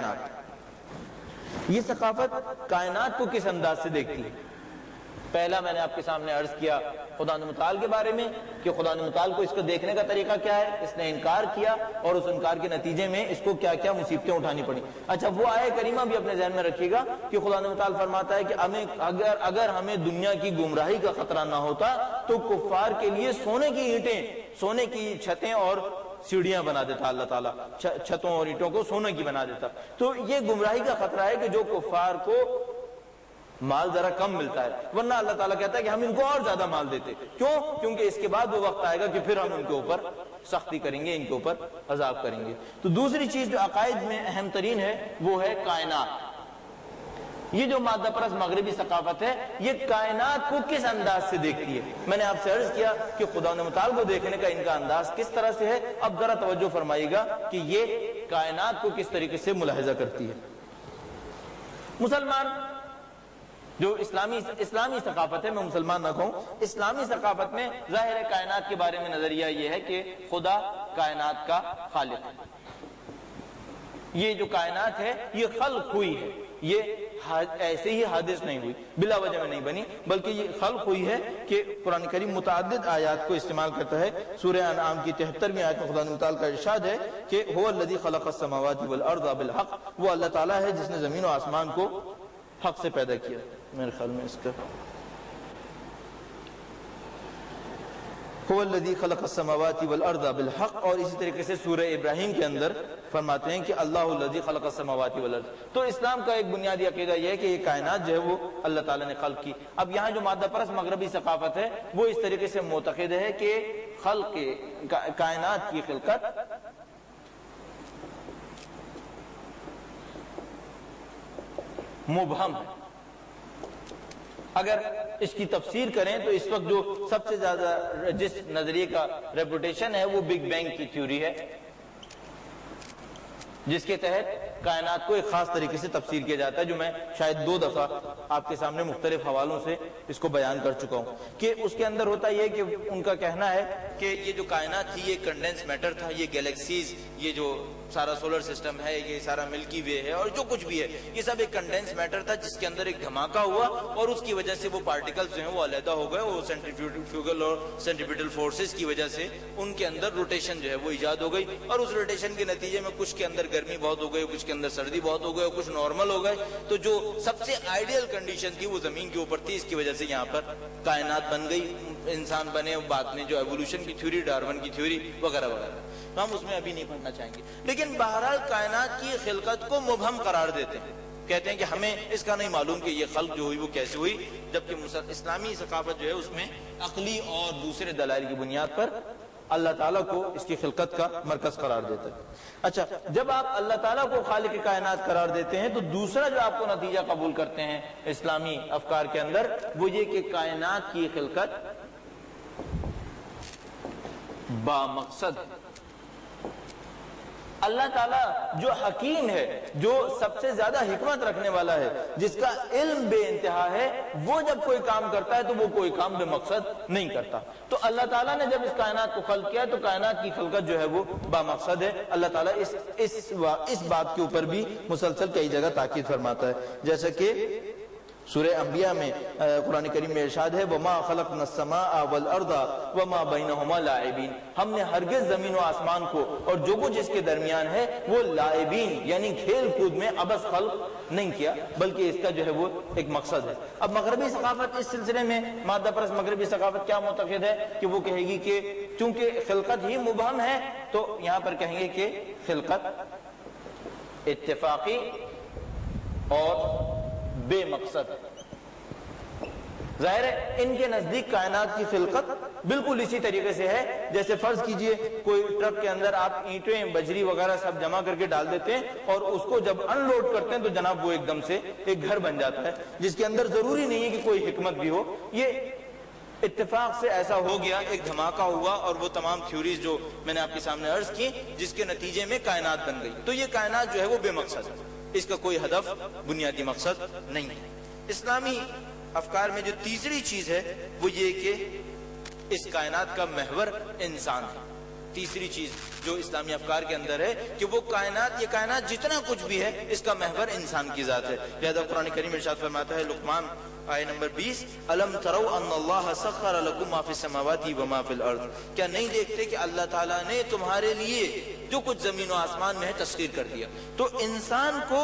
کائنات۔ یہ ثقافت کائنات کو کس انداز سے دیکھتی ہے؟ پہلا میں نے آپ کے سامنے عرض کیا خدا متعال کے بارے میں کہ خدا متعال کو اس کو دیکھنے کا طریقہ کیا ہے، اس نے انکار کیا اور اس انکار کے نتیجے میں اس کو کیا کیا مصیبتیں اٹھانی پڑی۔ اچھا، وہ آیہ کریمہ بھی اپنے ذہن میں رکھیے گا کہ خدا متعال فرماتا ہے کہ ہمیں اگر اگر ہمیں دنیا کی گمراہی کا خطرہ نہ ہوتا تو کفار کے لیے سونے کی اینٹیں، سونے کی چھتیں اور سیڑھیاں بنا دیتا اللہ تعالیٰ، چھتوں اور اینٹوں کو سونے کی بنا دیتا۔ تو یہ گمراہی کا خطرہ ہے کہ جو کفار کو مال ذرا کم ملتا ہے، ورنہ اللہ تعالیٰ کہتا ہے کہ ہم ان کو اور زیادہ مال دیتے۔ کیوں؟ کیونکہ اس کے بعد وہ وقت آئے گا کہ پھر ہم ان کے اوپر سختی کریں گے، ان کے اوپر عذاب کریں گے۔ تو دوسری چیز جو عقائد میں اہم ترین ہے وہ ہے کائنات۔ یہ جو مادہ پرست مغربی ثقافت ہے یہ کائنات کو کس انداز سے دیکھتی ہے؟ میں نے آپ سے عرض کیا کہ خدا متعال کو دیکھنے کا ان کا انداز کس طرح سے ہے۔ اب ذرا توجہ فرمائیے گا کہ یہ کائنات کو کس طریقے سے ملاحظہ کرتی ہے۔ مسلمان جو اسلامی اسلامی ثقافت ہے، میں مسلمان نہ کہوں، اسلامی ثقافت میں ظاہر ہے کائنات کے بارے میں نظریہ یہ ہے کہ خدا کائنات کا خالق ہے۔ یہ جو کائنات ہے یہ خلق ہوئی ہے، یہ ایسے ہی حادث نہیں ہوئی، بلا وجہ میں نہیں بنی، بلکہ یہ خلق ہوئی ہے کہ قرآن کریم متعدد آیات کو استعمال کرتا ہے۔ سورہ انعام کی تہترویں آیت میں خدا متعال کا ارشاد ہے کہ هو الذی خلق السماوات والارض بالحق، وہ اللہ تعالیٰ ہے جس نے زمین و آسمان کو حق سے پیدا کیا۔ میرے خیال میں اس کا هو الذی خلق السماوات والارض بالحق، اور اسی طریقے سے سورہ ابراہیم کے اندر فرماتے ہیں کہ اللہ الذی خلق السماوات والارض۔ تو اسلام کا ایک بنیادی عقیدہ یہ ہے کہ یہ کائنات جو ہے وہ اللہ تعالیٰ نے خلق کی۔ اب یہاں جو مادہ پرست مغربی ثقافت ہے وہ اس طریقے سے معتقد ہے کہ خلق کائنات کی خلقت مبہم ہے۔ اگر اس کی تفسیر کریں تو اس وقت جو سب سے زیادہ جس نظریے کا ریپوٹیشن ہے وہ بگ بینگ کی تھیوری ہے، جس کے تحت کائنات کو ایک خاص طریقے سے تفسیر کیا جاتا ہے، جو میں شاید دو دفعہ آپ کے سامنے مختلف حوالوں سے اس کو بیان کر چکا ہوں۔ کہ اس کے اندر ہوتا یہ کہ ان کا کہنا ہے کہ یہ جو کائنات تھی یہ کنڈینس میٹر تھا، یہ گیلیکسیز، یہ جو سارا سولر سسٹم ہے، یہ سارا ملکی وے ہے اور جو کچھ بھی ہے، یہ سب ایک کنڈینس میٹر تھا جس کے اندر ایک دھماکہ ہوا اور اس کی وجہ سے وہ پارٹیکلز جو ہیں وہ علیحدہ ہو گئے، وہ سینٹریفیوگل اور سینٹریپیٹل فورسز کی وجہ سے ان کے اندر روٹیشن جو ہے وہ ایجاد ہو گئی، اور اس روٹیشن کے نتیجے میں کچھ کے اندر گرمی بہت ہو گئی، کچھ کے اندر سردی بہت ہو گئی اور کچھ نارمل ہو گئے. تو جو سب سے آئیڈیل کنڈیشن تھی وہ زمین کے اوپر تھی، اس کی وجہ سے یہاں پر کائنات بن گئی، انسان بنے. بعد میں جو ایوولوشن کی تھیوری، ڈارون کی تھیوری وغیرہ وغیرہ، تو ہم اس میں ابھی نہیں پڑھنا چاہیں گے. لیکن بہرحال کائنات کی خلقت کو مبہم قرار دیتے ہیں، کہتے ہیں کہ ہمیں اس کا نہیں معلوم کہ یہ خلق جو ہوئی وہ کیسے ہوئی، جبکہ اسلامی ثقافت جو ہے اس میں عقلی اور دوسرے دلائل کی بنیاد پر اللہ تعالیٰ کو اس کی خلقت کا مرکز قرار دیتا ہے. اچھا، جب آپ اللہ تعالیٰ کو خالق کائنات قرار دیتے ہیں تو دوسرا جو آپ کو نتیجہ قبول کرتے ہیں اسلامی افکار کے اندر وہ یہ کہ کائنات کی خلقت با مقصد. اللہ تعالیٰ جو حکیم ہے، جو سب سے زیادہ حکمت رکھنے والا ہے، جس کا علم بے انتہا ہے، وہ جب کوئی کام کرتا ہے تو وہ کوئی کام بے مقصد نہیں کرتا. تو اللہ تعالیٰ نے جب اس کائنات کو خلق کیا تو کائنات کی خلقت جو ہے وہ با مقصد ہے. اللہ تعالیٰ اس اس اس بات کے اوپر بھی مسلسل کئی جگہ تاکید فرماتا ہے، جیسا کہ سورہ انبیاء میں قرآن کریم میں ارشاد ہے وَمَا خَلَقْنَا السَّمَاءَ وَالْأَرْضَ وَمَا بَيْنَهُمَا لَاعِبِينَ. ہم نے ہرگز زمین و آسمان کو اور جو کچھ اس کے درمیان ہے وہ لاعبین یعنی کھیل کود میں عبث خلق نہیں کیا، بلکہ اس کا جو ہے وہ ایک مقصد ہے. اب مغربی ثقافت اس سلسلے میں مادہ پرست مغربی ثقافت کیا معتقد ہے کہ وہ کہے گی کہ چونکہ خلقت ہی مبہم ہے تو یہاں پر کہیں گے کہ خلقت اتفاقی اور بے مقصد. ظاہر ہے ان کے نزدیک کائنات کی خلقت بالکل اسی طریقے سے ہے جیسے فرض کیجئے کوئی ٹرک کے اندر آپ اینٹیں بجری وغیرہ سب جمع کر کے ڈال دیتے ہیں اور اس کو جب ان لوڈ کرتے ہیں تو جناب وہ ایک دم سے ایک گھر بن جاتا ہے جس کے اندر ضروری نہیں ہے کہ کوئی حکمت بھی ہو. یہ اتفاق سے ایسا ہو گیا، ایک دھماکہ ہوا اور وہ تمام تھیوریز جو میں نے آپ کے سامنے عرض کی جس کے نتیجے میں کائنات بن گئی. تو یہ کائنات جو ہے وہ بے مقصد ہے، اس کا کوئی ہدف بنیادی مقصد نہیں ہے. اسلامی افکار میں جو تیسری چیز ہے وہ یہ کہ اس کائنات کا محور انسان ہے. تیسری چیز جو اسلامی افکار کے اندر ہے کہ وہ کائنات، یہ کائنات جتنا کچھ بھی ہے اس کا محور انسان کی ذات ہے. لہذا قرآن کریم ارشاد فرماتا ہے لقمان آیہ نمبر بیس الم تروا ان اللہ سخر لکم ما فی السماوات وما فی الارض. کیا نہیں دیکھتے کہ اللہ تعالیٰ نے تمہارے لیے جو کچھ زمین و آسمان میں ہے تسخیر کر دیا. تو انسان کو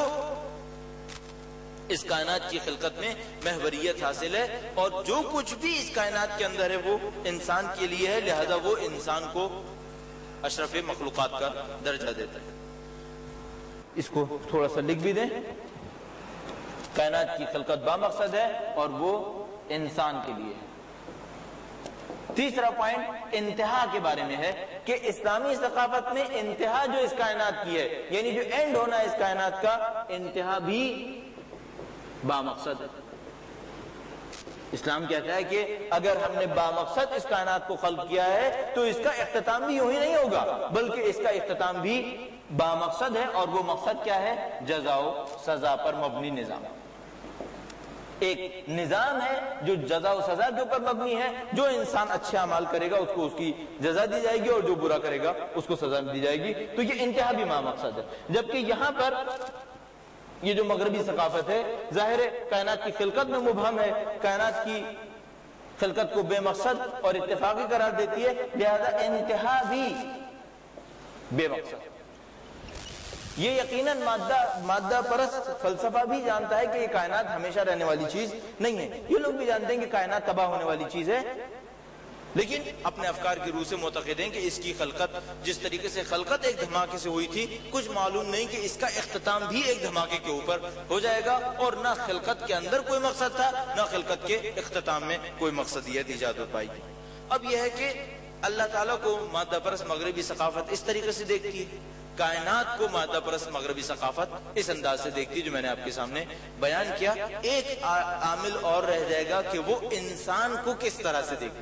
اس کائنات کی خلقت میں محوریت حاصل ہے اور جو کچھ بھی اس کائنات کے اندر ہے وہ انسان کے لیے ہے، لہذا وہ انسان کو اشرف مخلوقات کا درجہ دیتا ہے. اس کو تھوڑا سا لکھ بھی دیں، کائنات کی خلقت با مقصد ہے اور وہ انسان کے لیے ہے. تیسرا پوائنٹ انتہا کے بارے میں ہے کہ اسلامی ثقافت میں انتہا جو اس کائنات کی ہے یعنی جو اینڈ ہونا ہے اس کائنات کا، انتہا بھی با مقصد ہے. اسلام کہتا ہے کہ اگر ہم نے با مقصد اس کائنات کو خلق کیا ہے تو اس کا اختتام بھی یوں ہی نہیں ہوگا بلکہ اس کا اختتام بھی با مقصد ہے. اور وہ مقصد کیا ہے؟ جزا و سزا پر مبنی نظام. ایک نظام ہے جو جزا و سزا کے اوپر مبنی ہے. جو انسان اچھے اعمال کرے گا اس کو اس کی جزا دی جائے گی اور جو برا کرے گا اس کو سزا دی جائے گی. تو یہ انتہا بھی با مقصد ہے. جبکہ یہاں پر یہ جو مغربی ثقافت ہے ظاہر ہے کائنات کی خلقت میں مبہم ہے، کائنات کی خلقت کو بے مقصد اور اتفاقی قرار دیتی ہے، لہذا انتہا بھی بے مقصد. یہ یقیناً مادہ مادہ پرست فلسفہ بھی جانتا ہے کہ یہ کائنات ہمیشہ رہنے والی چیز نہیں ہے. یہ لوگ بھی جانتے ہیں کہ کائنات تباہ ہونے والی چیز ہے، لیکن اپنے افکار کی روح سے معتقد ہیں کہ اس کی خلقت جس طریقے سے خلقت ایک دھماکے سے ہوئی تھی، کچھ معلوم نہیں کہ اس کا اختتام بھی ایک دھماکے کے اوپر ہو جائے گا. اور نہ خلقت کے اندر کوئی مقصد تھا نہ خلقت کے اختتام میں کوئی مقصدیت ایجاد ہو پائی. اب یہ ہے کہ اللہ تعالیٰ کو مادہ پرست مغربی ثقافت اس طریقے سے دیکھتی ہے، کائنات کو مادہ پرست مغربی ثقافت اس انداز سے دیکھتی جو میں نے آپ کے سامنے بیان کیا. ایک عامل اور رہ جائے گا کہ وہ انسان کو کس طرح سے دیکھتے ہیں.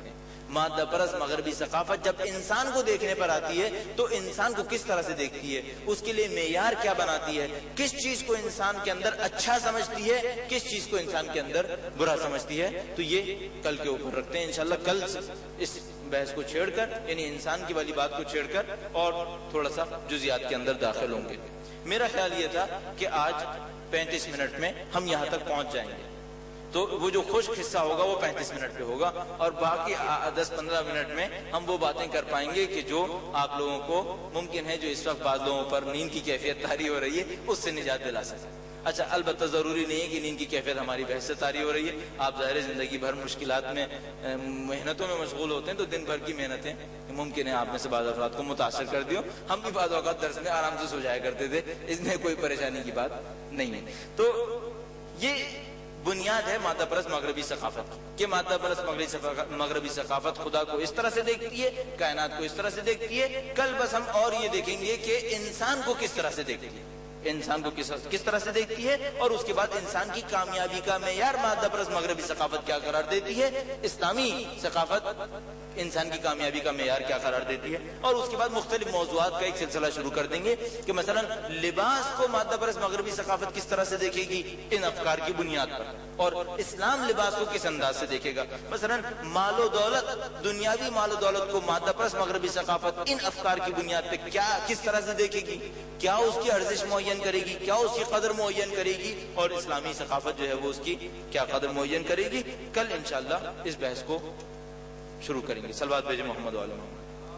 مادہ پرست مغربی ثقافت جب انسان کو دیکھنے پر آتی ہے تو انسان کو کس طرح سے دیکھتی ہے، اس کے لیے معیار کیا بناتی ہے، کس چیز کو انسان کے اندر اچھا سمجھتی ہے، کس چیز کو انسان کے اندر برا سمجھتی ہے، تو یہ کل کے اوپر رکھتے ہیں انشاءاللہ۔ کل اس بحث کو چھیڑ کر، یعنی انسان کی والی بات کو چھیڑ کر اور تھوڑا سا جزیات کے اندر داخل ہوں گے۔ میرا خیال یہ تھا کہ آج پینتیس منٹ میں ہم یہاں تک پہنچ جائیں گے، تو وہ جو خشک حصہ ہوگا وہ پینتیس منٹ پہ ہوگا، اور باقی دس پندرہ منٹ میں ہم وہ باتیں کر پائیں گے کہ جو آپ لوگوں کو ممکن ہے، جو اس وقت بعض لوگوں پر نیند کی کیفیت طاری ہو رہی ہے، اس سے نجات دلا سکے۔ اچھا، البتہ ضروری نہیں ہے کہ نیند کی کیفیت ہماری بحث سے طاری ہو رہی ہے، آپ ظاہر زندگی بھر مشکلات میں محنتوں میں مشغول ہوتے ہیں، تو دن بھر کی محنتیں ممکن ہے آپ میں سے بعض افراد کو متاثر کر دی ہو۔ ہم بھی بعض اوقات درس میں آرام سے سو جایا کرتے تھے، اس میں کوئی پریشانی کی بات نہیں ہے۔ تو یہ بنیاد ہے مادہ پرست مغربی ثقافت کہ مادہ پرست مغربی ثقافت خدا کو اس طرح سے دیکھتی ہے، کائنات کو اس طرح سے دیکھتی ہے۔ کل بس ہم اور یہ دیکھیں گے کہ انسان کو کس طرح سے دیکھتی ہے، انسان کو کس کس طرح سے دیکھتی ہے، اور اس کے بعد انسان کی کامیابی کا معیار مادہ پرست مغربی ثقافت کیا قرار دیتی ہے، اسلامی ثقافت انسان کی کامیابی کا معیار کیا قرار دیتی ہے، اور اس کے بعد مختلف موضوعات کا ایک سلسلہ شروع کر دیں گے کہ مثلا لباس کو مادہ پرست مغربی ثقافت کس طرح سے دیکھے گی، ان افکار کی بنیاد پر، اور اسلام لباس کو کس انداز سے دیکھے گا۔ مثلا مال و دولت، دنیاوی مال و دولت کو مادہ پرست مغربی ثقافت ان افکار کی بنیاد پہ کیا کس طرح سے دیکھے گی، کیا اس کی ارزش معین کرے گی، کیا اس کی قدر معین کرے گی، اور اسلامی ثقافت جو ہے وہ اس کی کیا قدر معین کرے گی۔ کل انشاءاللہ اس بحث کو شروع کریں گے۔ صلوات بھیجیں محمد وعلی محمد۔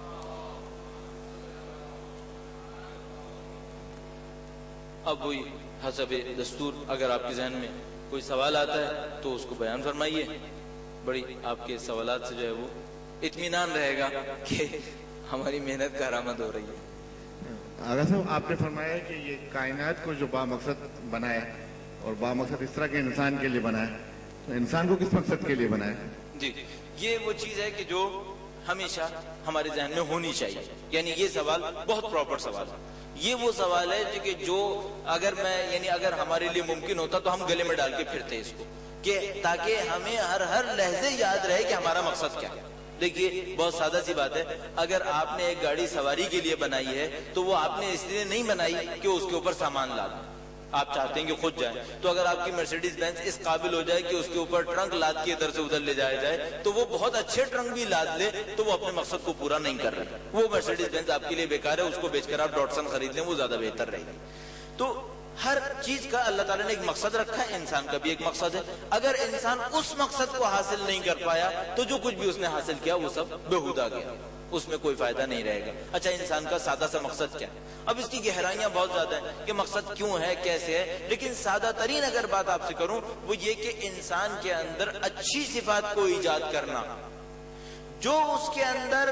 اب وہی حسب دستور اگر آپ کے ذہن میں کوئی سوال آتا ہے تو اس کو بیان فرمائیے، بڑی آپ کے سوالات سے جو ہے وہ اطمینان رہے گا کہ ہماری محنت کارآمد ہو رہی ہے۔ آغا صاحب، آپ نے فرمایا کہ یہ کائنات کو جو با مقصد بنایا اور با مقصد اس طرح کے انسان کے لیے بنایا، تو انسان کو کس مقصد کے لیے بنایا؟ جی، یہ وہ چیز ہے کہ جو ہمیشہ ہمارے ذہن میں ہونی چاہیے، یعنی یہ سوال بہت پراپر سوال ہے۔ یہ وہ سوال ہے کہ جو اگر میں یعنی اگر ہمارے لیے ممکن ہوتا تو ہم گلے میں ڈال کے پھرتے اس کو، کہ تاکہ ہمیں ہر ہر لحظے یاد رہے کہ ہمارا مقصد کیا ہے۔ دیکھیے بہت سادہ سی بات ہے، اگر آپ نے ایک گاڑی سواری کے لیے بنائی ہے تو وہ آپ نے اس لیے نہیں بنائی کہ اس کے اوپر سامان لاد دیں، آپ چاہتے ہیں کہ خود جائیں، تو اگر آپ کی مرسیڈیز بینز اس قابل ہو جائے کہ اس کے اوپر ٹرنک لاد کے ادھر سے ادھر لے جایا جائے تو وہ بہت اچھے ٹرنک بھی لاد لے تو وہ اپنے مقصد کو پورا نہیں کر رہے، وہ مرسیڈیز بینز آپ کے لیے بیکار ہے، اس کو بیچ کر آپ ڈاٹسن خرید لیں، وہ زیادہ بہتر رہے گی۔ تو ہر چیز کا اللہ تعالیٰ نے ایک مقصد رکھا ہے، انسان کا بھی ایک مقصد ہے۔ اگر انسان اس مقصد کو حاصل نہیں کر پایا تو جو کچھ بھی اس نے حاصل کیا وہ سب بےہودہ گیا، اس میں کوئی فائدہ نہیں رہے گا۔ اچھا، انسان کا سادہ سا مقصد کیا ہے؟ اب اس کی گہرائیاں بہت زیادہ ہیں کہ مقصد کیوں ہے، کیسے ہے، لیکن سادہ ترین اگر بات آپ سے کروں وہ یہ کہ انسان کے اندر اچھی صفات کو ایجاد کرنا جو اس کے اندر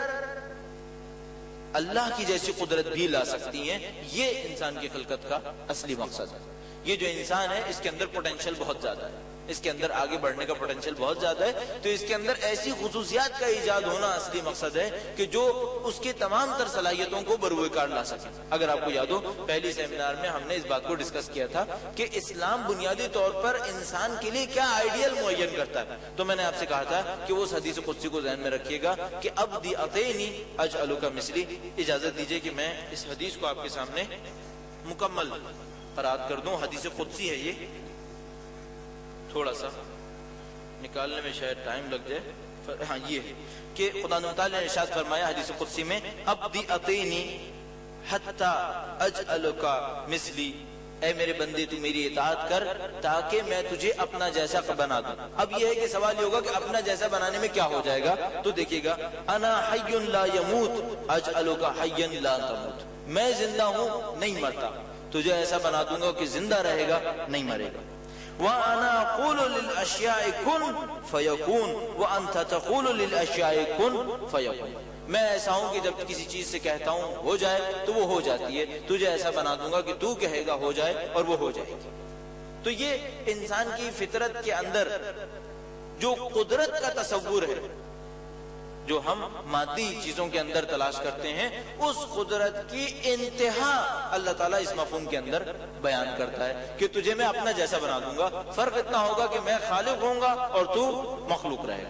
اللہ کی جیسی قدرت بھی لا سکتی ہیں، یہ انسان کی خلقت کا اصلی مقصد ہے۔ یہ جو انسان ہے اس کے اندر پوٹینشیل بہت زیادہ ہے، اس کے اندر آگے بڑھنے کا پوٹینشیل بہت زیادہ ہے، تو اس کے اندر ایسی خصوصیات کا ایجاد ہونا اصلی مقصد ہے کہ جو اس کے تمام تر صلاحیتوں کو بروئے کار لا سکے۔ اگر آپ کو یاد ہو پہلی سیمینار میں ہم نے اس بات کو ڈسکس کیا تھا کہ اسلام بنیادی طور پر انسان کے لیے کیا آئیڈیل معین کرتا ہے، تو میں نے آپ سے کہا تھا کہ وہ حدیث قدسی کو ذہن میں رکھیے گا کہ اب دی اتینی اجعلک مثلی۔ اجازت دیجئے کہ میں اس حدیث کو آپ کے سامنے مکمل قرات کر دوں۔ حدیث قدسی ہے، یہ تھوڑا سا نکالنے میں شاید ٹائم لگ جائے۔ ہاں، یہ ہے کہ خدا تعالی نے ارشاد فرمایا حدیث قدسی میں، اب دی اتینی حتی اجعلک مثلی، اے میرے بندے تو میری اطاعت کر تاکہ میں تجھے اپنا جیسا بنا دوں۔ اب یہ ہے کہ سوال یہ ہوگا کہ اپنا جیسا بنانے میں کیا ہو جائے گا، تو دیکھیے گا، انا حی لا یموت اجعلک حیا لا تموت، میں زندہ ہوں نہیں مرتا، تجھے ایسا بنا دوں گا کہ زندہ رہے گا نہیں مرے گا۔ وَأَنَا أَقُولُ لِلْأَشْيَاءِ كُن فَيَكُونُ وَأَنْتَ تَقُولُ لِلْأَشْيَاءِ كُن فَيَكُونُ، میں ایسا ہوں کہ جب کسی چیز سے کہتا ہوں ہو جائے تو وہ ہو جاتی ہے، تجھے ایسا بنا دوں گا کہ تو کہے گا ہو جائے اور وہ ہو جائے گی۔ تو یہ انسان کی فطرت کے اندر جو قدرت کا تصور ہے، جو ہم مادی چیزوں کے اندر تلاش کرتے ہیں، اس قدرت کی انتہا اللہ تعالیٰ اس مفہوم کے اندر بیان کرتا ہے کہ تجھے میں اپنا جیسا بنا دوں گا، فرق اتنا ہوگا کہ میں خالق ہوں گا اور تو مخلوق رہے گا۔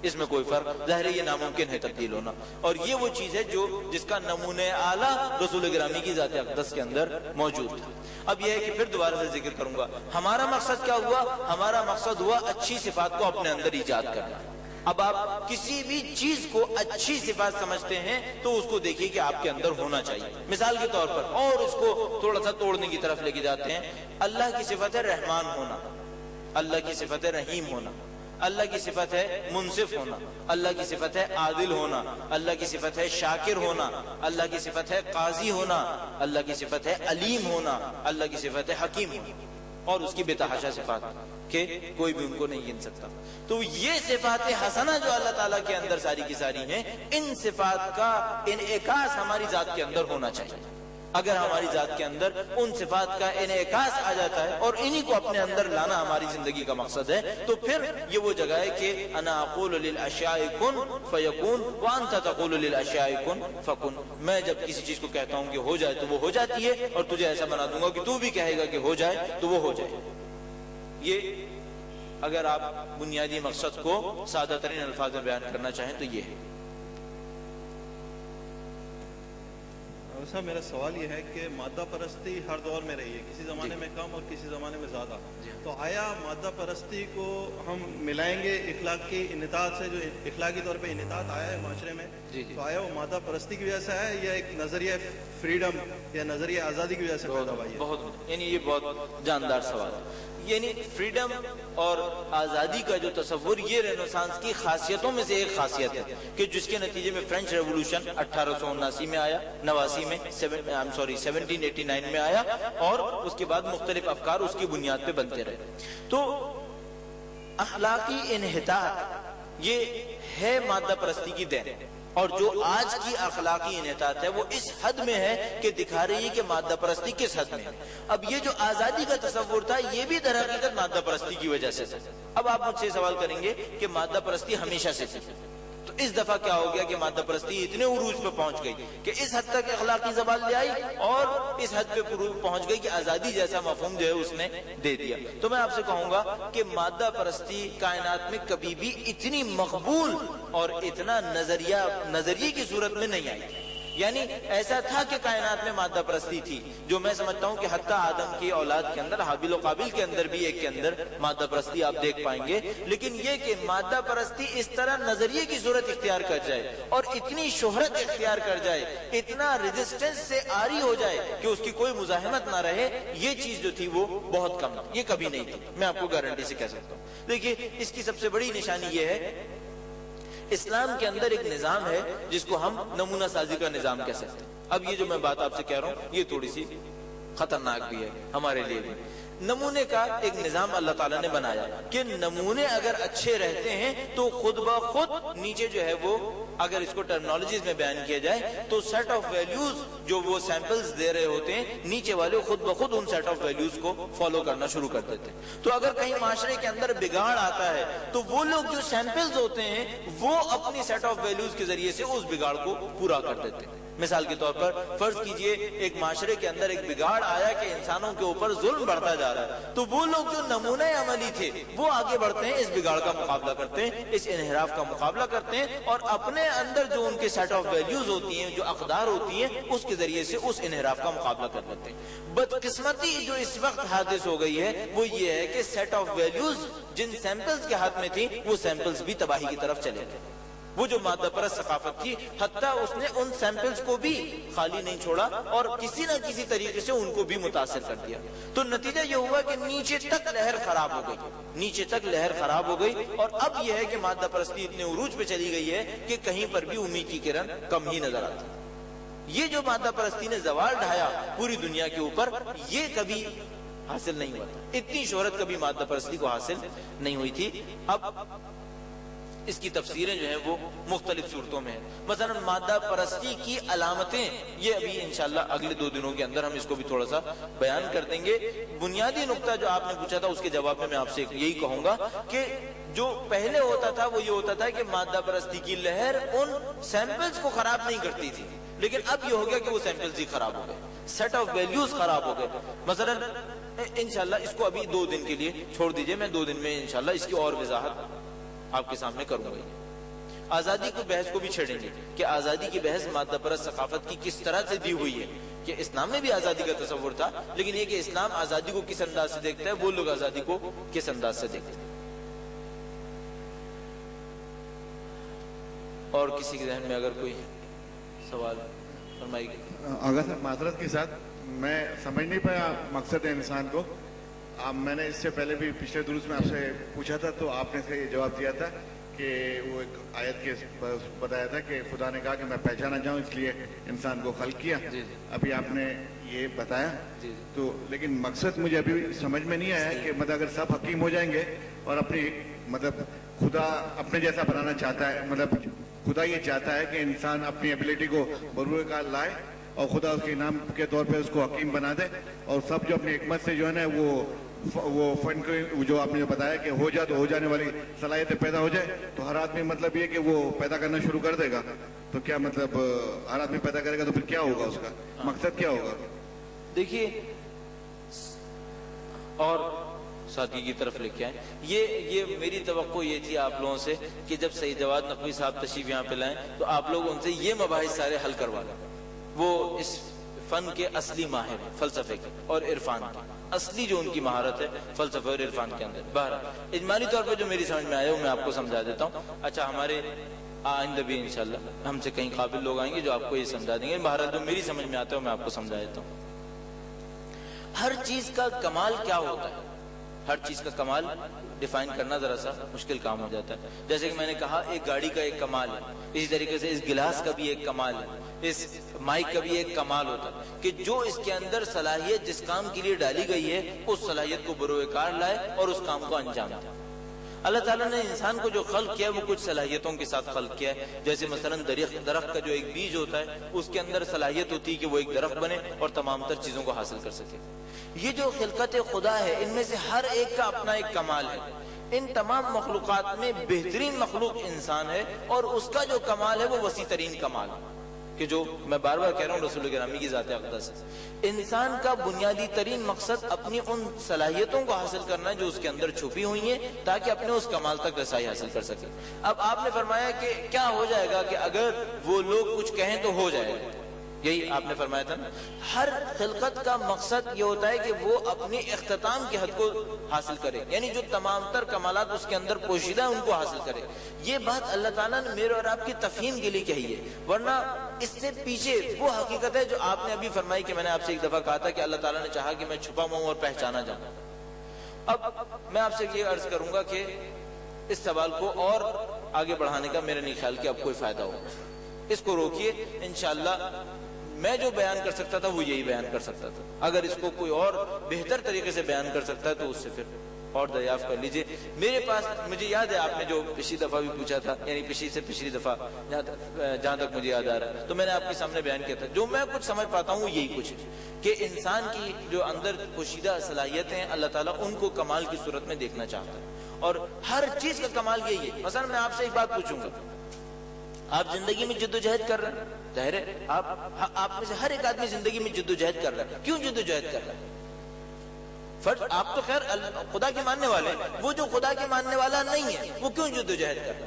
اس میں کوئی فرق ظاہر ہے یہ ناممکن ہے تبدیل ہونا، اور یہ وہ چیز ہے جو جس کا نمونہ اعلیٰ رسول گرامی کی ذات اقدس کے اندر موجود تھا۔ اب یہ ہے کہ پھر دوبارہ سے ذکر کروں گا، ہمارا مقصد کیا ہوا؟ ہمارا مقصد ہوا اچھی صفات کو اپنے اندر ایجاد کرنا۔ اب آپ کسی بھی چیز کو اچھی صفات سمجھتے ہیں تو اس کو دیکھیے کہ آپ کے اندر ہونا چاہیے۔ مثال کے طور پر اور اس کو تھوڑا سا توڑنے کی طرف لے کے جاتے ہیں، اللہ کی صفت ہے رحمان ہونا، اللہ کی صفت ہے رحیم ہونا، اللہ کی صفت ہے منصف ہونا، اللہ کی صفت ہے عادل ہونا، اللہ کی صفت ہے شاکر ہونا، اللہ کی صفت ہے قاضی ہونا، اللہ کی صفت ہے علیم ہونا، اللہ کی صفت ہے حکیم ہونا، اور اس کی بے تحاشا صفات کہ کوئی بھی ان کو نہیں گن سکتا۔ تو یہ صفات حسنہ جو اللہ تعالیٰ کے اندر ساری کی ساری ہیں، ان صفات کا انعکاس ہماری ذات کے اندر ہونا چاہیے۔ اگر ہماری ذات کے اندر ان صفات کا انعکاس آ جاتا ہے اور انہی کو اپنے اندر لانا ہماری زندگی کا مقصد ہے، تو پھر یہ وہ جگہ ہے کہ انا اقول للاشیاء کن فیکون وانت تقول للاشیاء کن فکن، میں جب کسی چیز کو کہتا ہوں کہ ہو جائے تو وہ ہو جاتی ہے، اور تجھے ایسا بنا دوں گا کہ تو بھی کہے گا کہ ہو جائے تو وہ ہو جائے۔ یہ اگر آپ بنیادی مقصد کو سادہ ترین الفاظ میں بیان کرنا چاہیں تو یہ ہے۔ صاحب میرا سوال یہ ہے کہ مادہ پرستی ہر دور میں رہی ہے، کسی زمانے میں کم اور کسی زمانے میں زیادہ، تو آیا مادہ پرستی کو ہم ملائیں گے اخلاقی انحطاط سے، جو اخلاقی طور پہ انحطاط آیا ہے معاشرے میں، تو آیا وہ مادہ پرستی کی وجہ سے ہے یا ایک نظریہ فریڈم یا نظریہ آزادی کی وجہ سے پیدا ہوا ہے؟ بہت یعنی یہ بہت جاندار سوال ہے۔ یعنی فریڈم اور آزادی کا جو تصور، یہ رینیسانس کی خاصیتوں میں سے ایک خاصیت ہے کہ جس کے نتیجے میں فرینچ ریولوشن اٹھارہ سو اناسی میں آیا، نواسی میں سوری سیونٹین ایٹی نائن میں آیا، اور اس کے بعد مختلف افکار اس کی بنیاد پہ بنتے رہے۔ تو اخلاقی انحطاط یہ ہے مادہ پرستی کی دین، اور جو آج کی اخلاقی انحطاط ہے وہ اس حد میں ہے کہ دکھا رہی ہے کہ مادہ پرستی کس حد میں ہے۔ اب یہ جو آزادی کا تصور تھا یہ بھی در حقیقت مادہ پرستی کی وجہ سے تھا۔ اب آپ مجھ سے سوال کریں گے کہ مادہ پرستی ہمیشہ سے تھی، تو اس دفعہ کیا ہو گیا کہ مادہ پرستی اتنے عروج پہ پہنچ گئی کہ اس حد تک اخلاقی زوال لے آئی، اور اس حد پہ پہنچ گئی کہ آزادی جیسا مفہوم جو ہے اس نے دے دیا۔ تو میں آپ سے کہوں گا کہ مادہ پرستی کائنات میں کبھی بھی اتنی مقبول اور اتنا نظریہ نظریے کی صورت میں نہیں آئی۔ یعنی ایسا تھا کہ کائنات میں مادہ پرستی تھی، جو میں سمجھتا ہوں کہ حتیٰ آدم کی اولاد کے اندر، حابیل و قابیل کے اندر بھی ایک کے اندر مادہ پرستی آپ دیکھ پائیں گے، لیکن یہ کہ مادہ پرستی اس طرح نظریے کی صورت اختیار کر جائے اور اتنی شہرت اختیار کر جائے، اتنا ریزسٹنس سے عاری ہو جائے کہ اس کی کوئی مزاحمت نہ رہے، یہ چیز جو تھی وہ بہت کم تھی، یہ کبھی نہیں تھی، میں آپ کو گارنٹی سے کہہ سکتا ہوں۔ دیکھیے اس کی سب سے بڑی نشانی یہ ہے، اسلام کے اندر ایک نظام ہے جس کو ہم نمونہ سازی کا نظام کہہ سکتے ہیں۔ اب یہ جو میں بات آپ سے کہہ رہا ہوں یہ تھوڑی سی خطرناک بھی ہے ہمارے لیے بھی۔ نمونے کا ایک نظام اللہ تعالیٰ نے بنایا کہ نمونے اگر اچھے رہتے ہیں تو خود بخود نیچے جو ہے وہ، اگر اس کو ٹرمنالوجیز میں بیان کیا جائے تو سیٹ آف ویلیوز جو وہ سیمپلز دے رہے ہوتے ہیں، نیچے والے خود بخود ان سیٹ آف ویلیوز کو فالو کرنا شروع کر دیتے ہیں۔ تو اگر کہیں معاشرے کے اندر بگاڑ آتا ہے تو وہ لوگ جو سیمپلز ہوتے ہیں وہ اپنی سیٹ آف ویلیوز کے ذریعے سے اس بگاڑ کو پورا کر دیتے ہیں۔ مثال کے طور پر فرض کیجئے ایک معاشرے کے اندر ایک بگاڑ آیا کہ انسانوں کے اوپر ظلم بڑھتا جا رہا ہے، تو وہ لوگ جو نمونہ عملی تھے وہ آگے بڑھتے ہیں، اس بگاڑ کا مقابلہ کرتے ہیں، اس انحراف کا مقابلہ کرتے ہیں، اور اپنے اندر جو ان کے سیٹ آف ویلیوز ہوتی ہیں، جو اقدار ہوتی ہیں، اس کے ذریعے سے اس انحراف کا مقابلہ کر لیتے ہیں۔ بدقسمتی جو اس وقت حادث ہو گئی ہے وہ یہ ہے کہ سیٹ آف ویلیوز جن سیمپلز کے ہاتھ میں تھی وہ سیمپلز بھی تباہی کی طرف چلے گئے۔ وہ جو مادہ پرست ثقافت تھی حتیٰ اس نے ان سیمپلز کو بھی خالی نہیں چھوڑا اور کسی نہ کسی طریقے سے ان کو بھی متاثر کر دیا۔ تو نتیجہ یہ ہوا کہ نیچے تک لہر خراب ہو گئی، نیچے تک لہر خراب ہو گئی، اور اب یہ ہے کہ مادہ پرستی اتنے عروج پہ چلی گئی ہے کہ کہیں پر بھی امید کی کرن کم ہی نظر آتی۔ یہ جو مادہ پرستی نے زوال ڈھایا پوری دنیا کے اوپر، یہ کبھی حاصل نہیں ہوا تھا، اتنی شہرت کبھی مادہ پرستی کو حاصل نہیں ہوئی تھی۔ اب اس کی تفسیریں جو ہیں وہ مختلف صورتوں میں ہیں۔ مثلا مادہ پرستی کی علامتیں، یہ ابھی انشاءاللہ اگلے دو دنوں کے اندر ہم اس کو بھی تھوڑا سا بیان کر دیں گے۔ بنیادی نقطہ جو آپ نے پوچھا تھا اس کے جواب میں میں آپ سے یہی کہوں گا کہ جو پہلے ہوتا تھا وہ یہ ہوتا تھا کہ مادہ پرستی کی لہر ان سیمپلز کو خراب نہیں کرتی تھی، لیکن اب یہ ہو گیا کہ وہ سیمپلز ہی خراب ہو گئے، سیٹ آف ویلیوز خراب ہو گئے۔ مثلا انشاءاللہ اس کو ابھی دو دن کے لیے چھوڑ دیجئے، میں دو دن میں انشاءاللہ اس کی اور وضاحت آپ کے سامنے کروں گا۔ آزادی کو بحث کو بھی چھیڑیں گے کہ آزادی کی بحث مادہ پرست ثقافت کی کس طرح سے دی ہوئی ہے، کہ اسلام میں بھی آزادی کا تصور تھا، لیکن یہ کہ اسلام آزادی کو کس انداز سے دیکھتا ہے، وہ لوگ آزادی کو کس انداز سے دیکھتے ہیں۔ اور کسی کے ذہن میں اگر کوئی سوال فرمائیے۔ اگر صاحب معذرت کے ساتھ میں سمجھ نہیں پایا مقصد انسان کو، آپ میں نے اس سے پہلے بھی پچھلے دروس میں آپ سے پوچھا تھا تو آپ نے اس کا یہ جواب دیا تھا کہ وہ ایک آیت کے بتایا تھا کہ خدا نے کہا کہ میں پہچانا جاؤں اس لیے انسان کو خلق کیا۔ جی جی ابھی آپ نے یہ بتایا جی جی تو، لیکن مقصد مجھے ابھی سمجھ میں نہیں آیا کہ مطلب اگر سب حکیم ہو جائیں گے اور اپنی مطلب خدا اپنے جیسا بنانا چاہتا ہے، مطلب خدا یہ چاہتا ہے کہ انسان اپنی ایبلٹی کو بروئے کار لائے اور خدا اس کے انعام کے طور پہ اس کو حکیم بنا دے، اور سب جو اپنی حکمت سے جو ہے نا وہ وہ فن جو آپ نے جو بتایا کہ ہو جائے تو ہو جانے والی صلاحیتیں پیدا ہو جائے، تو ہر آدمی مطلب یہ کہ وہ پیدا کرنا شروع کر دے گا، تو کیا مطلب ہر آدمی پیدا کرے گا تو پھر کیا ہوگا، اس کا مقصد کیا ہوگا؟ دیکھیے، اور ساتھی کی طرف لے کے آئیں، یہ یہ میری توقع یہ تھی آپ لوگوں سے کہ جب سید جواد نقوی صاحب تشریف یہاں پہ لائیں تو آپ لوگ ان سے یہ مباحث سارے حل کروا لیں۔ وہ اس فن کے اصلی ماہر ہیں، فلسفے کے اور عرفان کے، اصلی جو ان کی مہارت ہے فلسفے اور عرفان کے اندر۔ بہرحال اجمالی طور پہ جو میری سمجھ میں آیا وہ میں آپ کو سمجھا دیتا ہوں۔ اچھا، ہمارے آئندہ بھی انشاءاللہ ہم سے کہیں قابل لوگ آئیں گے جو آپ کو یہ سمجھا دیں گے۔ بہرحال جو میری سمجھ میں آتا ہے وہ میں آپ کو سمجھا دیتا ہوں۔ ہر چیز کا کمال کیا ہوتا ہے، ہر چیز کا کمال ڈیفائن کرنا ذرا سا مشکل کام ہو جاتا ہے۔ جیسے کہ میں نے کہا ایک گاڑی کا ایک کمال ہے، اسی طریقے سے اس گلاس کا بھی ایک کمال ہے، اس مائک کا بھی ایک کمال ہوتا ہے کہ جو اس کے اندر صلاحیت جس کام کے لیے ڈالی گئی ہے اس صلاحیت کو بروئے کار لائے اور اس کام کو انجام دے۔ اللہ تعالیٰ نے انسان کو جو خلق کیا ہے وہ کچھ صلاحیتوں کے ساتھ خلق کیا ہے، جیسے مثلا درخت درخت کا جو ایک بیج ہوتا ہے اس کے اندر صلاحیت ہوتی ہے کہ وہ ایک درخت بنے اور تمام تر چیزوں کو حاصل کر سکے۔ یہ جو خلقت خدا ہے ان میں سے ہر ایک کا اپنا ایک کمال ہے۔ ان تمام مخلوقات میں بہترین مخلوق انسان ہے اور اس کا جو کمال ہے وہ وسیع ترین کمال ہے، کہ جو میں بار بار کہہ رہا ہوں رسول گرامی کی ذات اقدس ہے۔ انسان کا بنیادی ترین مقصد اپنی ان صلاحیتوں کو حاصل کرنا ہے جو اس کے اندر چھپی ہوئی ہیں تاکہ اپنے اس کمال تک رسائی حاصل کر سکے۔ اب آپ نے فرمایا کہ کیا ہو جائے گا کہ اگر وہ لوگ کچھ کہیں تو ہو جائے گا، یہی آپ نے فرمایا تھا نا۔ ہر خلقت کا مقصد یہ ہوتا ہے کہ وہ اپنی اختتام کی حد کو حاصل کرے، یعنی جو تمام تر کمالات اس کے اندر پوشیدہ ہیں ان کو حاصل کرے۔ یہ بات اللہ تعالیٰ نے میرے اور آپ کی تفہیم کے لیے کہی ہے، ورنہ اس سے پیچھے وہ حقیقت ہے جو آپ نے ابھی فرمائی کہ میں نے آپ سے ایک دفعہ کہا تھا کہ اللہ تعالیٰ نے چاہا کہ میں چھپا ہوں اور پہچانا جاؤں۔ اب میں آپ سے یہ عرض کروں گا کہ اس سوال کو اور آگے بڑھانے کا میرا نہیں خیال کہ اب کوئی فائدہ ہوگا، اس کو روکیے۔ انشاءاللہ میں جو بیان کر سکتا تھا وہ یہی بیان کر سکتا تھا، اگر اس کو کوئی اور بہتر طریقے سے بیان کر سکتا ہے تو اس سے پھر اور دریافت کر لیجئے۔ میرے پاس مجھے یاد ہے آپ نے جو پچھلی دفعہ بھی پوچھا تھا، یعنی پچھلی سے پچھلی دفعہ جہاں تک جہاں تک مجھے یاد آ رہا ہے تو میں نے آپ کے سامنے بیان کیا تھا، جو میں کچھ سمجھ پاتا ہوں یہی کچھ کہ انسان کی جو اندر پوشیدہ صلاحیتیں ہیں اللہ تعالیٰ ان کو کمال کی صورت میں دیکھنا چاہتا ہے، اور ہر چیز کا کمال یہی ہے۔ مثلا میں آپ سے ایک بات پوچھوں گا، آپ زندگی میں جد و جہد کر رہے ہیں، ظاہر ہے آپ آپ میں سے ہر ایک آدمی زندگی میں جد و جہد کر رہا ہے، کیوں جد و جہد کر رہا ہے؟ فرض آپ تو خیر خدا کے ماننے والے ہیں، وہ جو خدا کے ماننے والا نہیں ہے وہ کیوں جد و جہد کر رہا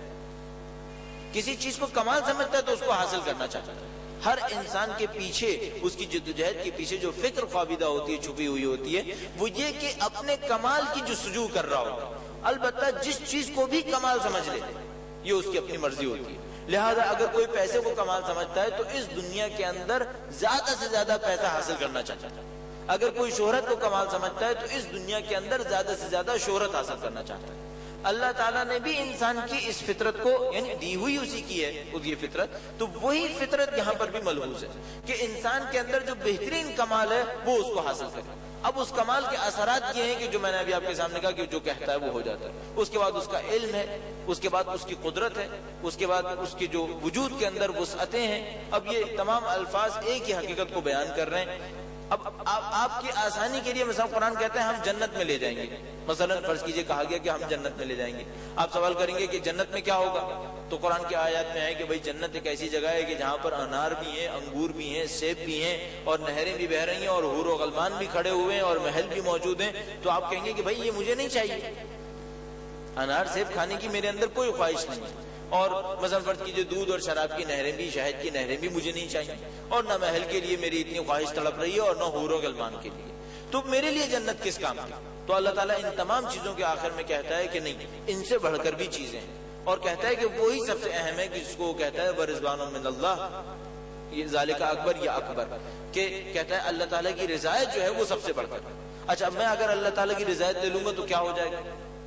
ہے؟ کسی چیز کو کمال سمجھتا ہے تو اس کو حاصل کرنا چاہتا ہے۔ ہر انسان کے پیچھے، اس کی جد و جہد کے پیچھے جو فکر خوابیدہ ہوتی ہے، چھپی ہوئی ہوتی ہے، وہ یہ کہ اپنے کمال کی جستجو کر رہا ہو۔ البتہ جس چیز کو بھی کمال سمجھ لے یہ اس کی اپنی مرضی ہوتی ہے۔ لہذا اگر کوئی پیسے کو کمال سمجھتا ہے تو اس دنیا کے اندر زیادہ سے زیادہ پیسہ حاصل کرنا چاہتا ہے، اگر کوئی شہرت کو کمال سمجھتا ہے تو اس دنیا کے اندر زیادہ سے زیادہ شہرت حاصل کرنا چاہتا ہے۔ اللہ تعالیٰ نے بھی انسان کی اس فطرت کو، یعنی دی ہوئی اسی کی ہے یہ فطرت، تو وہی فطرت یہاں پر بھی ملحوظ ہے کہ انسان کے اندر جو بہترین کمال ہے وہ اس کو حاصل کرے۔ اب اس کمال کے اثرات یہ ہیں کہ جو میں نے ابھی آپ کے سامنے کہا کہ جو کہتا ہے وہ ہو جاتا ہے، اس کے بعد اس کا علم ہے، اس کے بعد اس کی قدرت ہے، اس کے بعد اس کی جو وجود کے اندر وسعتیں ہیں۔ اب یہ تمام الفاظ ایک ہی حقیقت کو بیان کر رہے ہیں۔ اب آپ, آپ کی آسانی کے لیے مثلا قرآن کہتا ہے ہم جنت میں لے جائیں گے، مثلا فرض کیجئے کہا گیا کہ ہم جنت میں لے جائیں گے، آپ سوال کریں گے کہ جنت میں کیا ہوگا، تو قرآن کی آیات میں ہے کہ بھئی جنت ایک ایسی جگہ ہے کہ جہاں پر انار بھی ہیں، انگور بھی ہیں، سیب بھی ہیں، اور نہریں بھی بہہ رہی ہیں، اور حور و غلمان بھی کھڑے ہوئے ہیں، اور محل بھی موجود ہیں۔ تو آپ کہیں گے کہ بھئی یہ مجھے نہیں چاہیے، انار سیب کھانے کی میرے اندر کوئی خواہش نہیں ہے، اور مثلا فرض کیجیے دودھ اور شراب کی نہریں بھی، شہد کی نہریں بھی مجھے نہیں چاہیے، اور نہ محل کے لیے میری اتنی خواہش تڑپ رہی ہے اور نہ حور و غلمان کے لیے، تو میرے لیے جنت کس کام کی؟ تو اللہ تعالیٰ ان تمام چیزوں کے آخر میں کہتا ہے کہ نہیں، ان سے بڑھ کر بھی چیزیں ہیں، اور کہتا ہے کہ وہی سب سے اہم ہے، جس کو کہتا ہے ورضوان من اللہ، یہ ذالک اکبر یا اکبر، کہ کہتا ہے اللہ تعالیٰ کی رضایت جو ہے وہ سب سے بڑھ کر۔ اچھا میں اگر اللہ تعالیٰ کی رضایت لے لوں گا تو کیا ہو جائے گا؟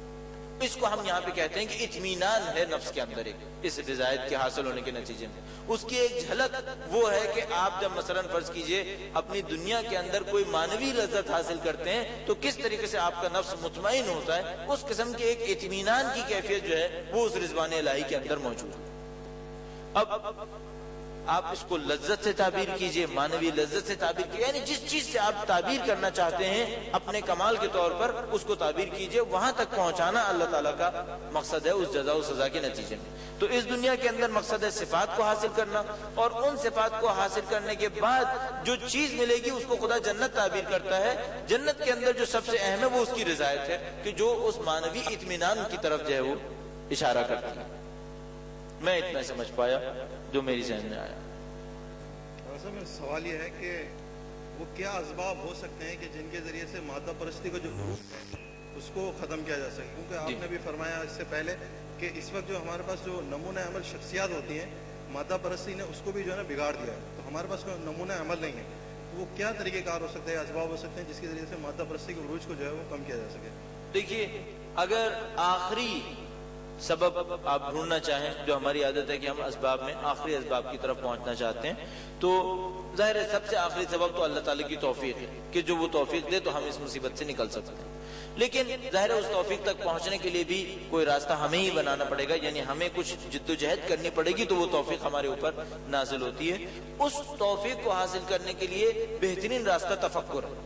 اس کو ہم یہاں پہ کہتے ہیں کہ اطمینان ہے نفس کے اندر، ایک اس رضایت کے حاصل ہونے کے نتیجے میں اس کی ایک جھلک وہ ہے کہ آپ جب مثلا فرض کیجئے اپنی دنیا کے اندر کوئی مانوی لذت حاصل کرتے ہیں تو کس طریقے سے آپ کا نفس مطمئن ہوتا ہے، اس قسم کی ایک اطمینان کی کیفیت جو ہے وہ اس رضوان الہی کے اندر موجود ہے۔ اب آپ اس کو لذت سے تعبیر کیجئے، مانوی لذت سے تعبیر کیجئے، یعنی جس چیز سے آپ تعبیر کرنا چاہتے ہیں اپنے کمال کے طور پر اس کو تعبیر کیجئے، وہاں تک پہنچانا اللہ تعالیٰ کا مقصد ہے اس جزا و سزا کے نتیجے میں۔ تو اس دنیا کے اندر مقصد ہے صفات کو حاصل کرنا، اور ان صفات کو حاصل کرنے کے بعد جو چیز ملے گی اس کو خدا جنت تعبیر کرتا ہے۔ جنت کے اندر جو سب سے اہم ہے وہ اس کی رضایت ہے، کہ جو اس مانوی اطمینان کی طرف جو ہے وہ اشارہ کرتی ہے۔ میں اتنا سمجھ پایا جو میری ذہن میں آیا۔ اصل میں سوال یہ ہے کہ وہ کیا اسباب ہو سکتے ہیں کہ جن کے ذریعے سے مادہ پرستی کو جو اس کو ختم کیا جا سکے، کیونکہ آپ نے بھی فرمایا اس سے پہلے کہ اس وقت جو ہمارے پاس جو نمونہ عمل شخصیات ہوتی ہیں، مادہ پرستی نے اس کو بھی جو ہے نا بگاڑ دیا ہے، تو ہمارے پاس کوئی نمونہ عمل نہیں ہے، تو وہ کیا طریقہ کار ہو سکتے ہیں، اسباب ہو سکتے ہیں جس کے ذریعے سے مادہ پرستی کے عروج کو جو ہے وہ کم کیا جا سکے؟ دیکھیے اگر آخری سبب آپ ڈھونڈنا چاہیں، جو ہماری عادت ہے کہ ہم اسباب میں آخری اسباب کی طرف پہنچنا چاہتے ہیں، تو ظاہر ہے سب سے آخری سبب تو اللہ تعالیٰ کی توفیق ہے کہ جو وہ توفیق دے تو ہم اس مصیبت سے نکل سکتے ہیں۔ لیکن ظاہر ہے اس توفیق تک پہنچنے کے لیے بھی کوئی راستہ ہمیں ہی بنانا پڑے گا، یعنی ہمیں کچھ جد و جہد کرنی پڑے گی تو وہ توفیق ہمارے اوپر نازل ہوتی ہے۔ اس توفیق کو حاصل کرنے کے لیے بہترین راستہ تفکر ہے،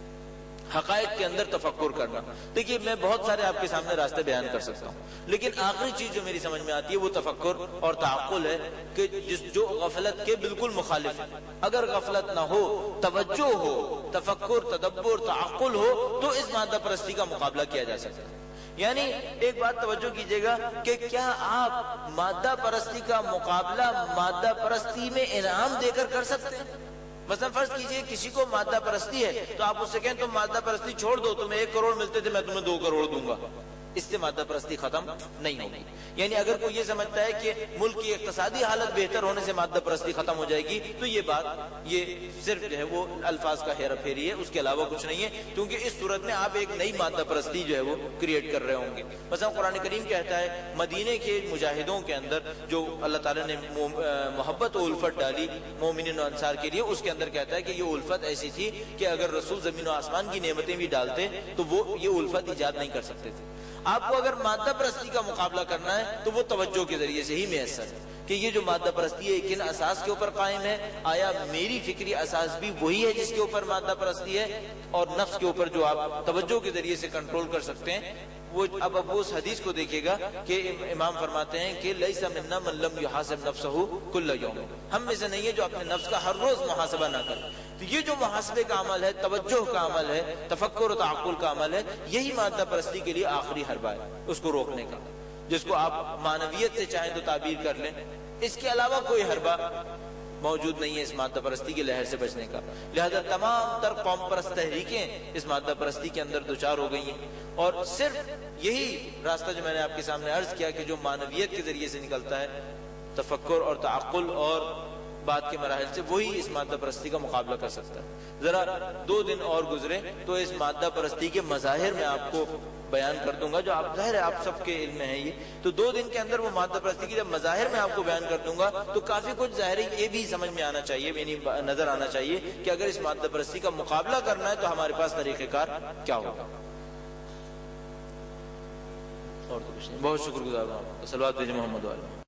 حقائق کے اندر تفکر کرنا۔ دیکھیے میں بہت سارے آپ کے سامنے راستے بیان کر سکتا ہوں، لیکن آخری چیز جو میری سمجھ میں آتی ہے وہ تفکر اور تعقل ہے، کہ جس جو غفلت کے بالکل مخالف ہے۔ اگر غفلت نہ ہو، توجہ ہو، تفکر، تدبر، تعقل ہو، تو اس مادہ پرستی کا مقابلہ کیا جا سکتا ہے۔ یعنی ایک بات توجہ کیجئے گا کہ کیا آپ مادہ پرستی کا مقابلہ مادہ پرستی میں انعام دے کر کر سکتے ہیں؟ مثلا فرض کیجئے کسی کو مادہ پرستی ہے تو آپ اس سے کہیں تم مادہ پرستی چھوڑ دو، تمہیں ایک کروڑ ملتے تھے میں تمہیں دو کروڑ دوں گا، اس سے مادہ پرستی ختم نہیں ہوگی۔ یعنی اگر کوئی یہ سمجھتا ہے کہ ملک کی اقتصادی حالت بہتر ہونے سے مادہ پرستی ختم ہو جائے گی تو یہ بات یہ صرف جو ہے وہ الفاظ کا ہیرا پھیری ہے، اس کے علاوہ کچھ نہیں ہے، کیونکہ اس صورت میں آپ ایک نئی مادہ پرستی جو ہے وہ کریٹ کر رہے ہوں گے۔ مثلا قرآن کریم کہتا ہے مدینے کے مجاہدوں کے اندر جو اللہ تعالیٰ نے محبت و الفت ڈالی مومنین و انصار کے لیے، اس کے اندر کہتا ہے کہ یہ الفت ایسی تھی کہ اگر رسول زمین و آسمان کی نعمتیں بھی ڈالتے تو وہ یہ الفت ایجاد نہیں کر سکتے تھے۔ آپ کو اگر مادہ پرستی کا مقابلہ کرنا ہے تو وہ توجہ کے ذریعے سے ہی میسر ہے، کہ یہ جو مادہ پرستی ہے کن اساس کے اوپر قائم ہے، آیا میری فکری اساس بھی وہی ہے جس کے اوپر مادہ پرستی ہے، اور نفس کے اوپر جو آپ توجہ کے ذریعے سے کنٹرول کر سکتے ہیں وہ اب اب اس حدیث کو دیکھیے گا کہ امام فرماتے ہیں کہ لیس منا من لم یحاسب نفسہ کل یوم، ہم میں سے نہیں ہے جو اپنے نفس کا ہر روز محاسبہ نہ کرے۔ تو یہ جو محاسبے کا عمل ہے، توجہ کا عمل ہے، تفکر و تعقل کا عمل ہے، یہی مادہ پرستی کے لیے آخری حربہ ہے اس کو روکنے کا، جس کو آپ معنویت سے چاہیں تو تعبیر کر لیں۔ اس کے علاوہ کوئی حربہ موجود نہیں ہے اس مادہ پرستی کی لہر سے بچنے کا۔ لہذا تمام تر قوم پرست تحریکیں اس مادہ پرستی کے اندر دوچار ہو گئی ہیں، اور صرف یہی راستہ جو میں نے آپ کے سامنے عرض کیا کہ جو معنویت کے ذریعے سے نکلتا ہے، تفکر اور تعقل اور بات کے مراحل سے، وہی اس مادہ پرستی کا مقابلہ کر سکتا ہے۔ ذرا دو دن اور گزرے تو اس مادہ پرستی کے مظاہر میں آپ کو بیان کر دوں گا، جو آپ ظاہر ہے آپ سب کے علم میں ہے یہ، تو دو دن کے اندر وہ مادہ پرستی کی جب مظاہر میں آپ کو بیان کر دوں گا تو کافی کچھ ظاہر یہ بھی سمجھ میں آنا چاہیے، یعنی نظر آنا چاہیے کہ اگر اس مادہ پرستی کا مقابلہ کرنا ہے تو ہمارے پاس طریقہ کار کیا ہوگا۔ اور تو کچھ نہیں، بہت شکر گزار ہوں آپ کا۔ صلوات بھیجیں محمد علیہ۔